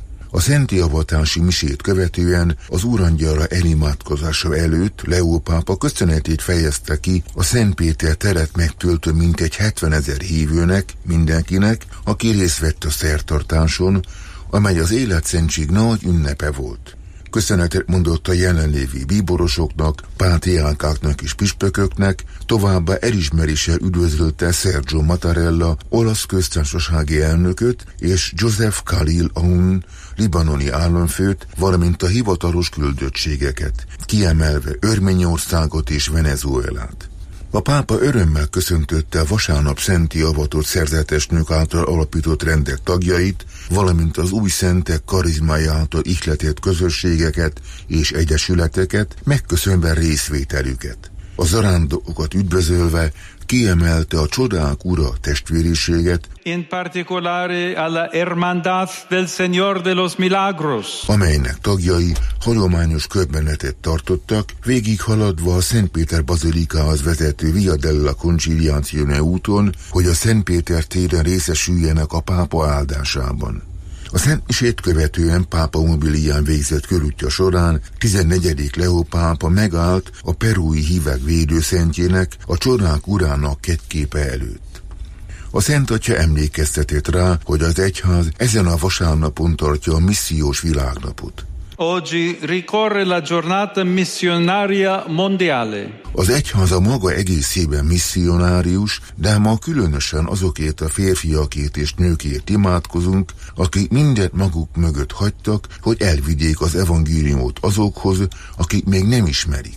[SPEAKER 11] A szentélavatási misét követően az úrangyalra elimádkozása előtt Leó pápa köszönetét fejezte ki a Szent Péter teret megtöltő mintegy hetvenezer hívőnek, mindenkinek, aki részt vett a szertartáson, amely az életszentség nagy ünnepe volt. Köszönetet mondott a jelenlévő bíborosoknak, pátriárkáknak és püspököknek, továbbá elismeréssel üdvözölte Sergio Mattarella, olasz köztársasági elnököt, és Joseph Khalil Aoun, libanoni államfőt, valamint a hivatalos küldöttségeket, kiemelve Örményországot és Venezuelát. A pápa örömmel köszöntötte a vasárnap szenti avatott szerzetesnők által alapított rendek tagjait, valamint az új szentek karizmája által ihletett közösségeket és egyesületeket, megköszönve részvételüket. A zarándokokat üdvözölve kiemelte a csodák ura testvériséget,
[SPEAKER 12] in particolare alla Hermandad del Señor de los Milagros,
[SPEAKER 11] amelynek tagjai hagyományos körbenetet tartottak, végighaladva a Szent Péter bazilikához vezető Via della Conciliazione úton, hogy a Szent Péter téren részesüljenek a pápa áldásában. A Szent Misét követően pápa mobilián végzett körútja során tizennegyedik Leó pápa megállt a perui hívek védőszentjének, a csodák urának kegyképe előtt. A Szent Atya emlékeztetett rá, hogy az egyház ezen a vasárnapon tartja a missziós világnapot.
[SPEAKER 12] Oggi ricorre la giornata missionaria mondiale.
[SPEAKER 11] Az egyház a maga egészében misszionárius, de ma különösen azokért a férfiakért és nőkért imádkozunk, akik mindent maguk mögött hagytak, hogy elvigyék az evangéliumot azokhoz, akik még nem ismerik.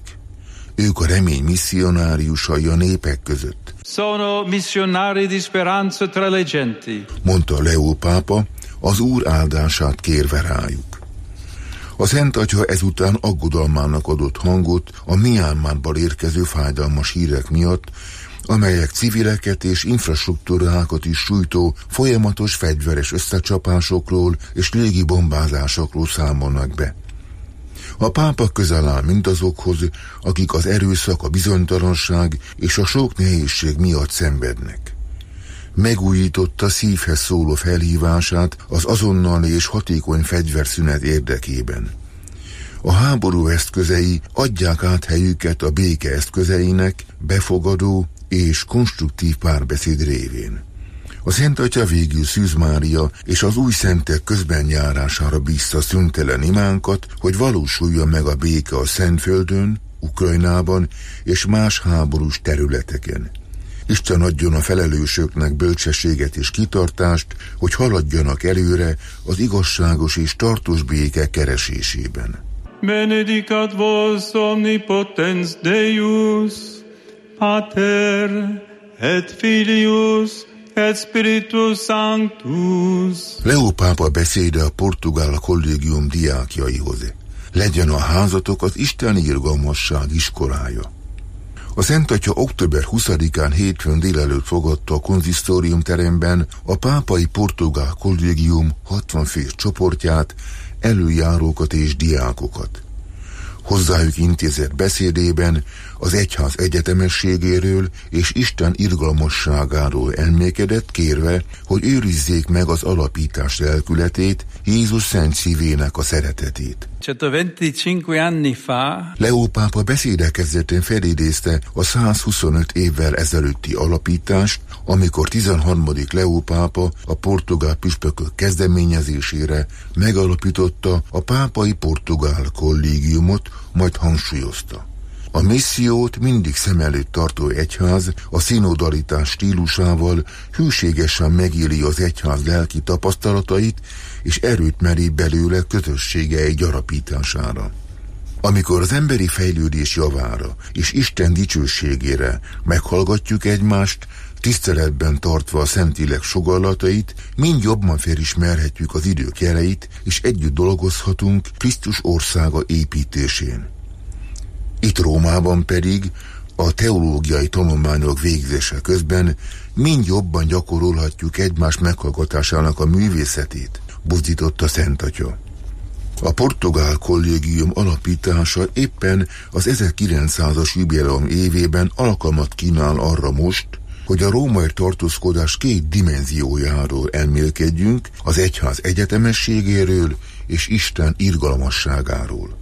[SPEAKER 11] Ők a remény misszionáriusai a népek között.
[SPEAKER 12] Sono missionari di speranza tra le genti,
[SPEAKER 11] mondta Leó pápa, az Úr áldását kérve rájuk. A Szent Atya ezután aggodalmának adott hangot a Miánmárból érkező fájdalmas hírek miatt, amelyek civileket és infrastruktúrákat is sújtó folyamatos fegyveres összecsapásokról és légi bombázásokról számolnak be. A pápa közel áll mindazokhoz, akik az erőszak, a bizonytalanság és a sok nehézség miatt szenvednek. Megújította szívhez szóló felhívását az azonnali és hatékony fegyverszünet érdekében. A háború eszközei adják át helyüket a béke eszközeinek, befogadó és konstruktív párbeszéd révén. A Szent Atya végül Szűz Mária és az új szentek közben járására bízta szüntelen imánkat, hogy valósuljon meg a béke a Szentföldön, Ukrajnában és más háborús területeken. Isten adjon a felelősöknek bölcsességet és kitartást, hogy haladjanak előre az igazságos és tartós béke keresésében.
[SPEAKER 12] Benedicat vos omnipotens Deus, Pater et Filius et Spiritus Sanctus.
[SPEAKER 11] Leó pápa beszéde a portugál kollégium diákjaihoz. Legyen a házatok az Isten irgalmasság iskolája. A Szent Atya október huszadikán hétfőn délelőtt fogadta a konzisztórium teremben a pápai portugál kollégium hatvan fő csoportját, előjárókat és diákokat. Hozzájuk intézett beszédében az egyház egyetemességéről és Isten irgalmasságáról emlékedett, kérve, hogy őrizzék meg az alapítás lelkületét, Jézus szent szívének a szeretetét.
[SPEAKER 12] centoventicinque anni fa,
[SPEAKER 11] Leó pápa beszéde kezdetén felidézte a százhuszonöt évvel ezelőtti alapítást, amikor tizenharmadik Leó pápa a portugál püspökök kezdeményezésére megalapította a pápai portugál kollégiumot, majd hangsúlyozta. A missziót mindig szem előtt tartó egyház a szinodalitás stílusával hűségesen megéli az egyház lelki tapasztalatait, és erőt merít belőle közösségei gyarapítására. Amikor az emberi fejlődés javára és Isten dicsőségére meghallgatjuk egymást, tiszteletben tartva a Szentlélek sugallatait, mind jobban felismerhetjük az idők jeleit, és együtt dolgozhatunk Krisztus országa építésén. Itt Rómában pedig a teológiai tanulmányok végzése közben mind jobban gyakorolhatjuk egymás meghallgatásának a művészetét, buzdította Szent Atya. A portugál kollégium alapítása éppen az ezerkilencszázas jubileum évében alkalmat kínál arra most, hogy a római tartózkodás két dimenziójáról elmélkedjünk, az egyház egyetemességéről és Isten irgalmasságáról.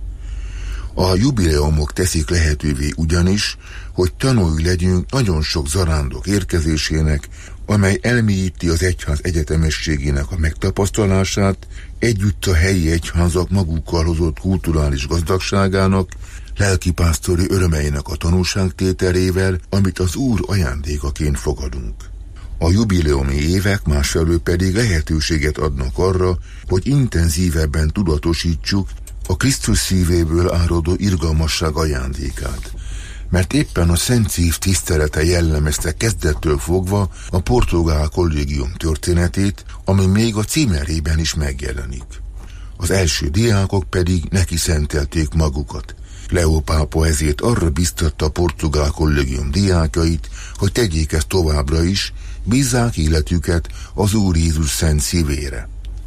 [SPEAKER 11] A jubileumok teszik lehetővé ugyanis, hogy tanulj legyünk nagyon sok zarándok érkezésének, amely elmélyíti az egyház egyetemességének a megtapasztalását, együtt a helyi egyházak magukkal hozott kulturális gazdagságának, lelkipásztori örömeinek a tanúságtételével, amit az Úr ajándékaként fogadunk. A jubileumi évek másfelől pedig lehetőséget adnak arra, hogy intenzívebben tudatosítsuk a Krisztus szívéből áradó irgalmasság ajándékát, mert éppen a Szent Szív tisztelete jellemezte kezdettől fogva a portugál kollégium történetét, ami még a címerében is megjelenik. Az első diákok pedig neki szentelték magukat. Leó pápa ezért arra biztatta a portugál kollégium diákjait, hogy tegyék ezt továbbra is, bízzák életüket az Úr Jézus szent szívére.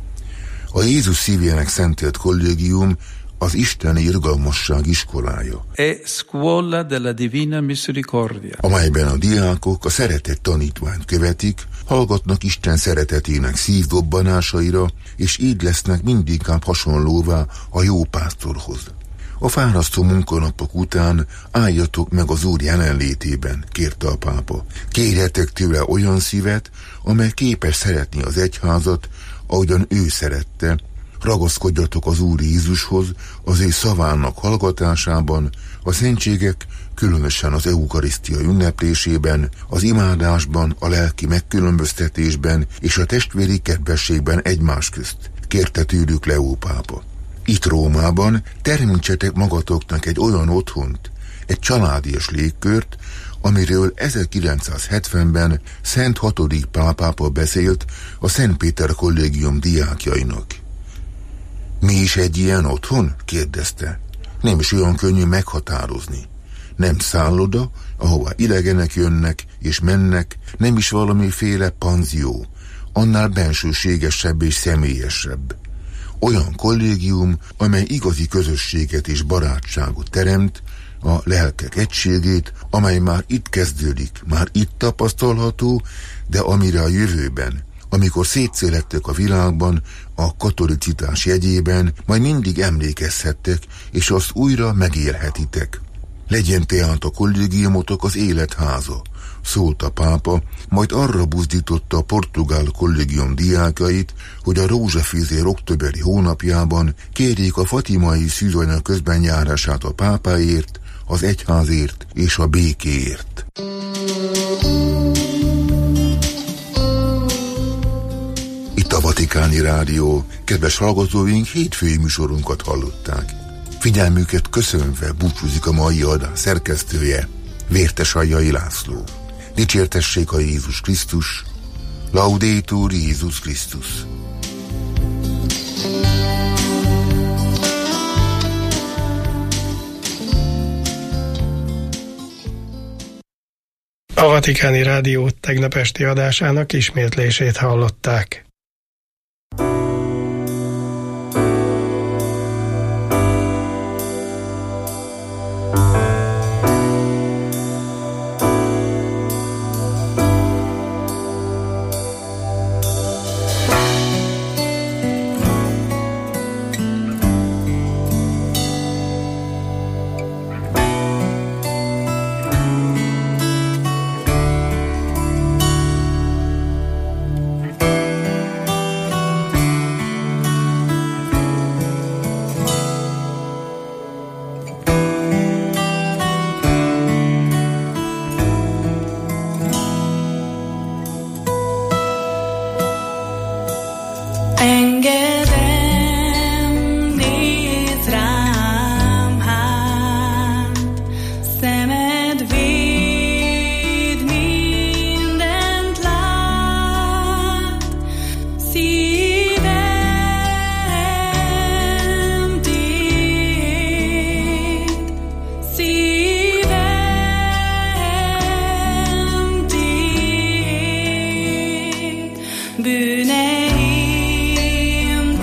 [SPEAKER 11] A Jézus szívének szentelt kollégium az isteni irgalmasság iskolája,
[SPEAKER 12] È scuola della divina misericordia,
[SPEAKER 11] amelyben a diákok a szeretett tanítványt követik, hallgatnak Isten szeretetének szívdobbanásaira, és így lesznek mindinkább hasonlóvá a jó pásztorhoz. A fárasztó munkanapok után álljatok meg az Úr jelenlétében, kérte a pápa. Kérjetek tőle olyan szívet, amely képes szeretni az egyházat, ahogyan ő szerette. Ragaszkodjatok az Úr Jézushoz, az ő szavának hallgatásában, a szentségek, különösen az eukarisztia ünneplésében, az imádásban, a lelki megkülönböztetésben és a testvéri kedvességben egymás közt, kérte tőlük Leó pápa. Itt Rómában teremtsetek magatoknak egy olyan otthont, egy családias légkört, amiről ezerkilencszázhetvenben Szent hatodik Pál pápa beszélt a Szent Péter kollégium diákjainak. Mi is egy ilyen otthon? Kérdezte. Nem is olyan könnyű meghatározni. Nem szálloda, ahová idegenek jönnek és mennek, nem is valamiféle panzió, annál bensőségesebb és személyesebb. Olyan kollégium, amely igazi közösséget és barátságot teremt, a lelkek egységét, amely már itt kezdődik, már itt tapasztalható, de amire a jövőben, amikor szétszélettek a világban, a katolicitás jegyében, majd mindig emlékezhettek, és azt újra megélhetitek. Legyen tehát a kollégiumotok az életháza, szólt a pápa, majd arra buzdította a portugál kollégium diákjait, hogy a rózsafézér októberi hónapjában kérjék a fatimai szűzanya közbenjárását a pápáért, az egyházért és a békéért. Itt a Vatikáni Rádió, kedves hallgatóink, hétfői műsorunkat hallották. Figyelmüket köszönve búcsúzik a mai adás szerkesztője, Vértesaljai László. Dicsértessék a Jézus Krisztus, Laudetur Jézus Krisztus.
[SPEAKER 10] A Vatikáni Rádió tegnap esti adásának ismétlését hallották.
[SPEAKER 13] bűneim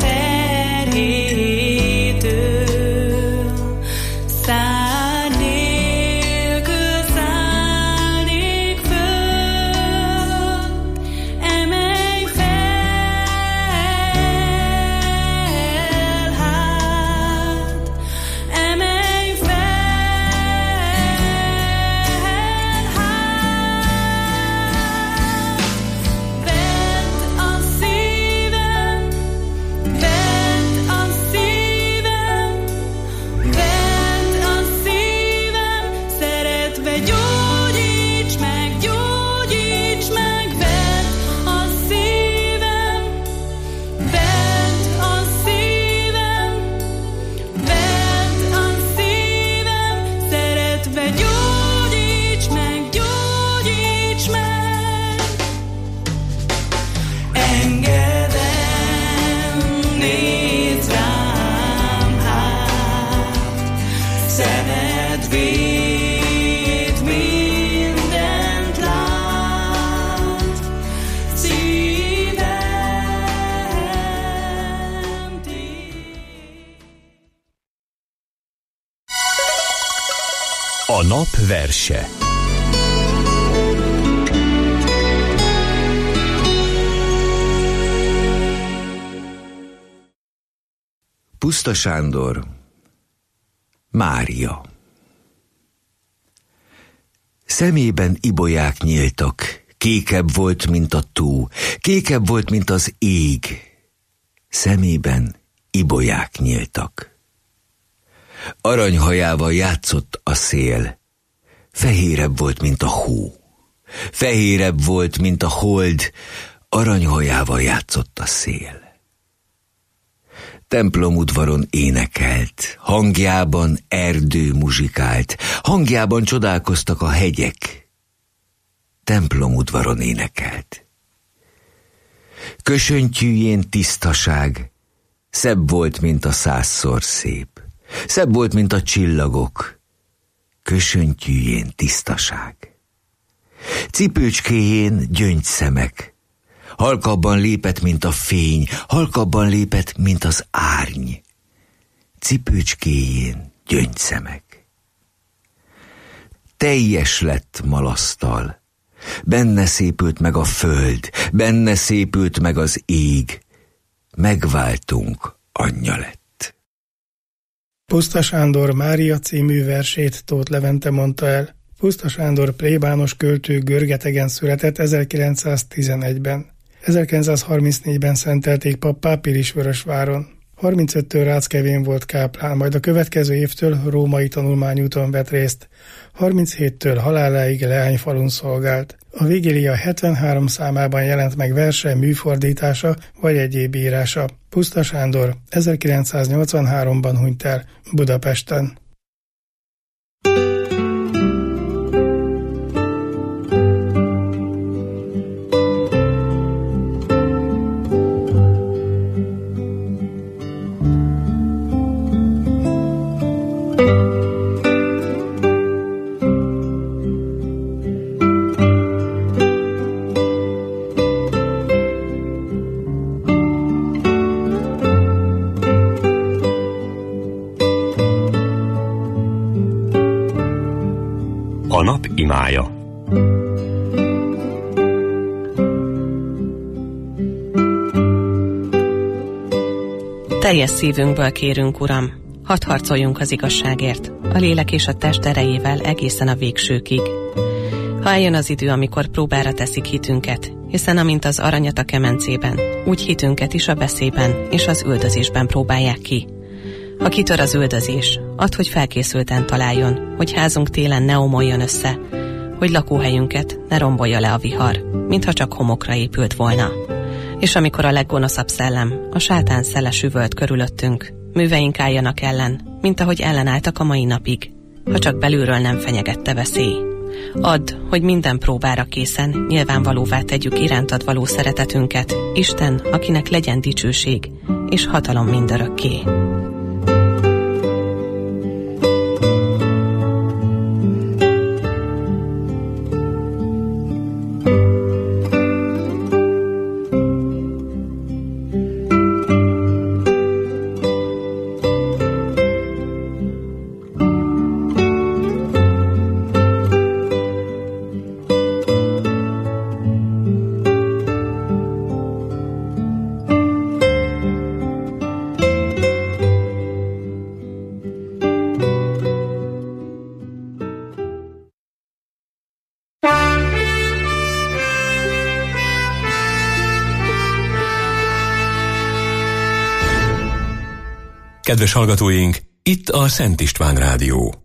[SPEAKER 13] terhétől, szár nélkül szállnék föl, emelj fel, hát, emelj fel, hát, vedd a szívem, vedd a szívem, vedd a szívem, szeretve gyógyíts meg, gyógyíts meg, vedd a szívem, vedd a szívem, vedd a szívem, szeretve gyógyíts meg, gyógyíts meg. Engedem, nézz rám, hát, szemed véd, mindent lát, szívem tiéd.
[SPEAKER 5] A nap verse. Puszta Sándor, Mária. Szemében ibolyák nyíltak, kékebb volt, mint a tó, kékebb volt, mint az ég. Szemében ibolyák nyíltak. Aranyhajával játszott a szél, fehérebb volt, mint a hó. Fehérebb volt, mint a hold, aranyhajával játszott a szél. Templomudvaron énekelt, hangjában erdő muzsikált, hangjában csodálkoztak a hegyek. Templomudvaron énekelt. Kösöntyűjén tisztaság, szebb volt, mint a százszor szép, szebb volt, mint a csillagok. Kösöntyűjén tisztaság. Cipőcskéjén gyöngyszemek, halkabban lépett, mint a fény, halkabban lépett, mint az árny. Cipőcskéjén gyöngyszemek. Teljes lett malasztal, benne szépült meg a föld, benne szépült meg az ég, megváltunk anyja lett.
[SPEAKER 10] Puszta Sándor Mária című versét Tóth Levente mondta el. Puszta Sándor plébános költő Görgetegen született ezerkilencszáztizenegyben. ezerkilencszázharmincnégyben szentelték pappá Pilisvörösváron. harmincöttől Ráckevén volt káplán, majd a következő évtől római tanulmányúton vett részt. harminchéttől haláláig Leányfalun szolgált. A Vigília hetvenhárom számában jelent meg verse, műfordítása vagy egyéb írása. Puszta Sándor ezerkilencszáznyolcvanháromban hunyt el Budapesten.
[SPEAKER 3] A nap imája.
[SPEAKER 7] Teljes szívünkből kérünk, Uram, hadd harcoljunk az igazságért, a lélek és a test erejével egészen a végsőkig. Ha eljön az idő, amikor próbára teszik hitünket, hiszen amint az aranyat a kemencében, úgy hitünket is a veszélyben és az üldözésben próbálják ki. Ha kitör az üldözés, add, hogy felkészülten találjon, hogy házunk télen ne omoljon össze, hogy lakóhelyünket ne rombolja le a vihar, mintha csak homokra épült volna. És amikor a leggonoszabb szellem, a sátán szele süvölt körülöttünk, műveink álljanak ellen, mint ahogy ellenálltak a mai napig, ha csak belülről nem fenyegette veszély. Add, hogy minden próbára készen nyilvánvalóvá tegyük irántad való szeretetünket, Isten, akinek legyen dicsőség és hatalom mindörökké.
[SPEAKER 3] Kedves hallgatóink, itt a Szent István Rádió.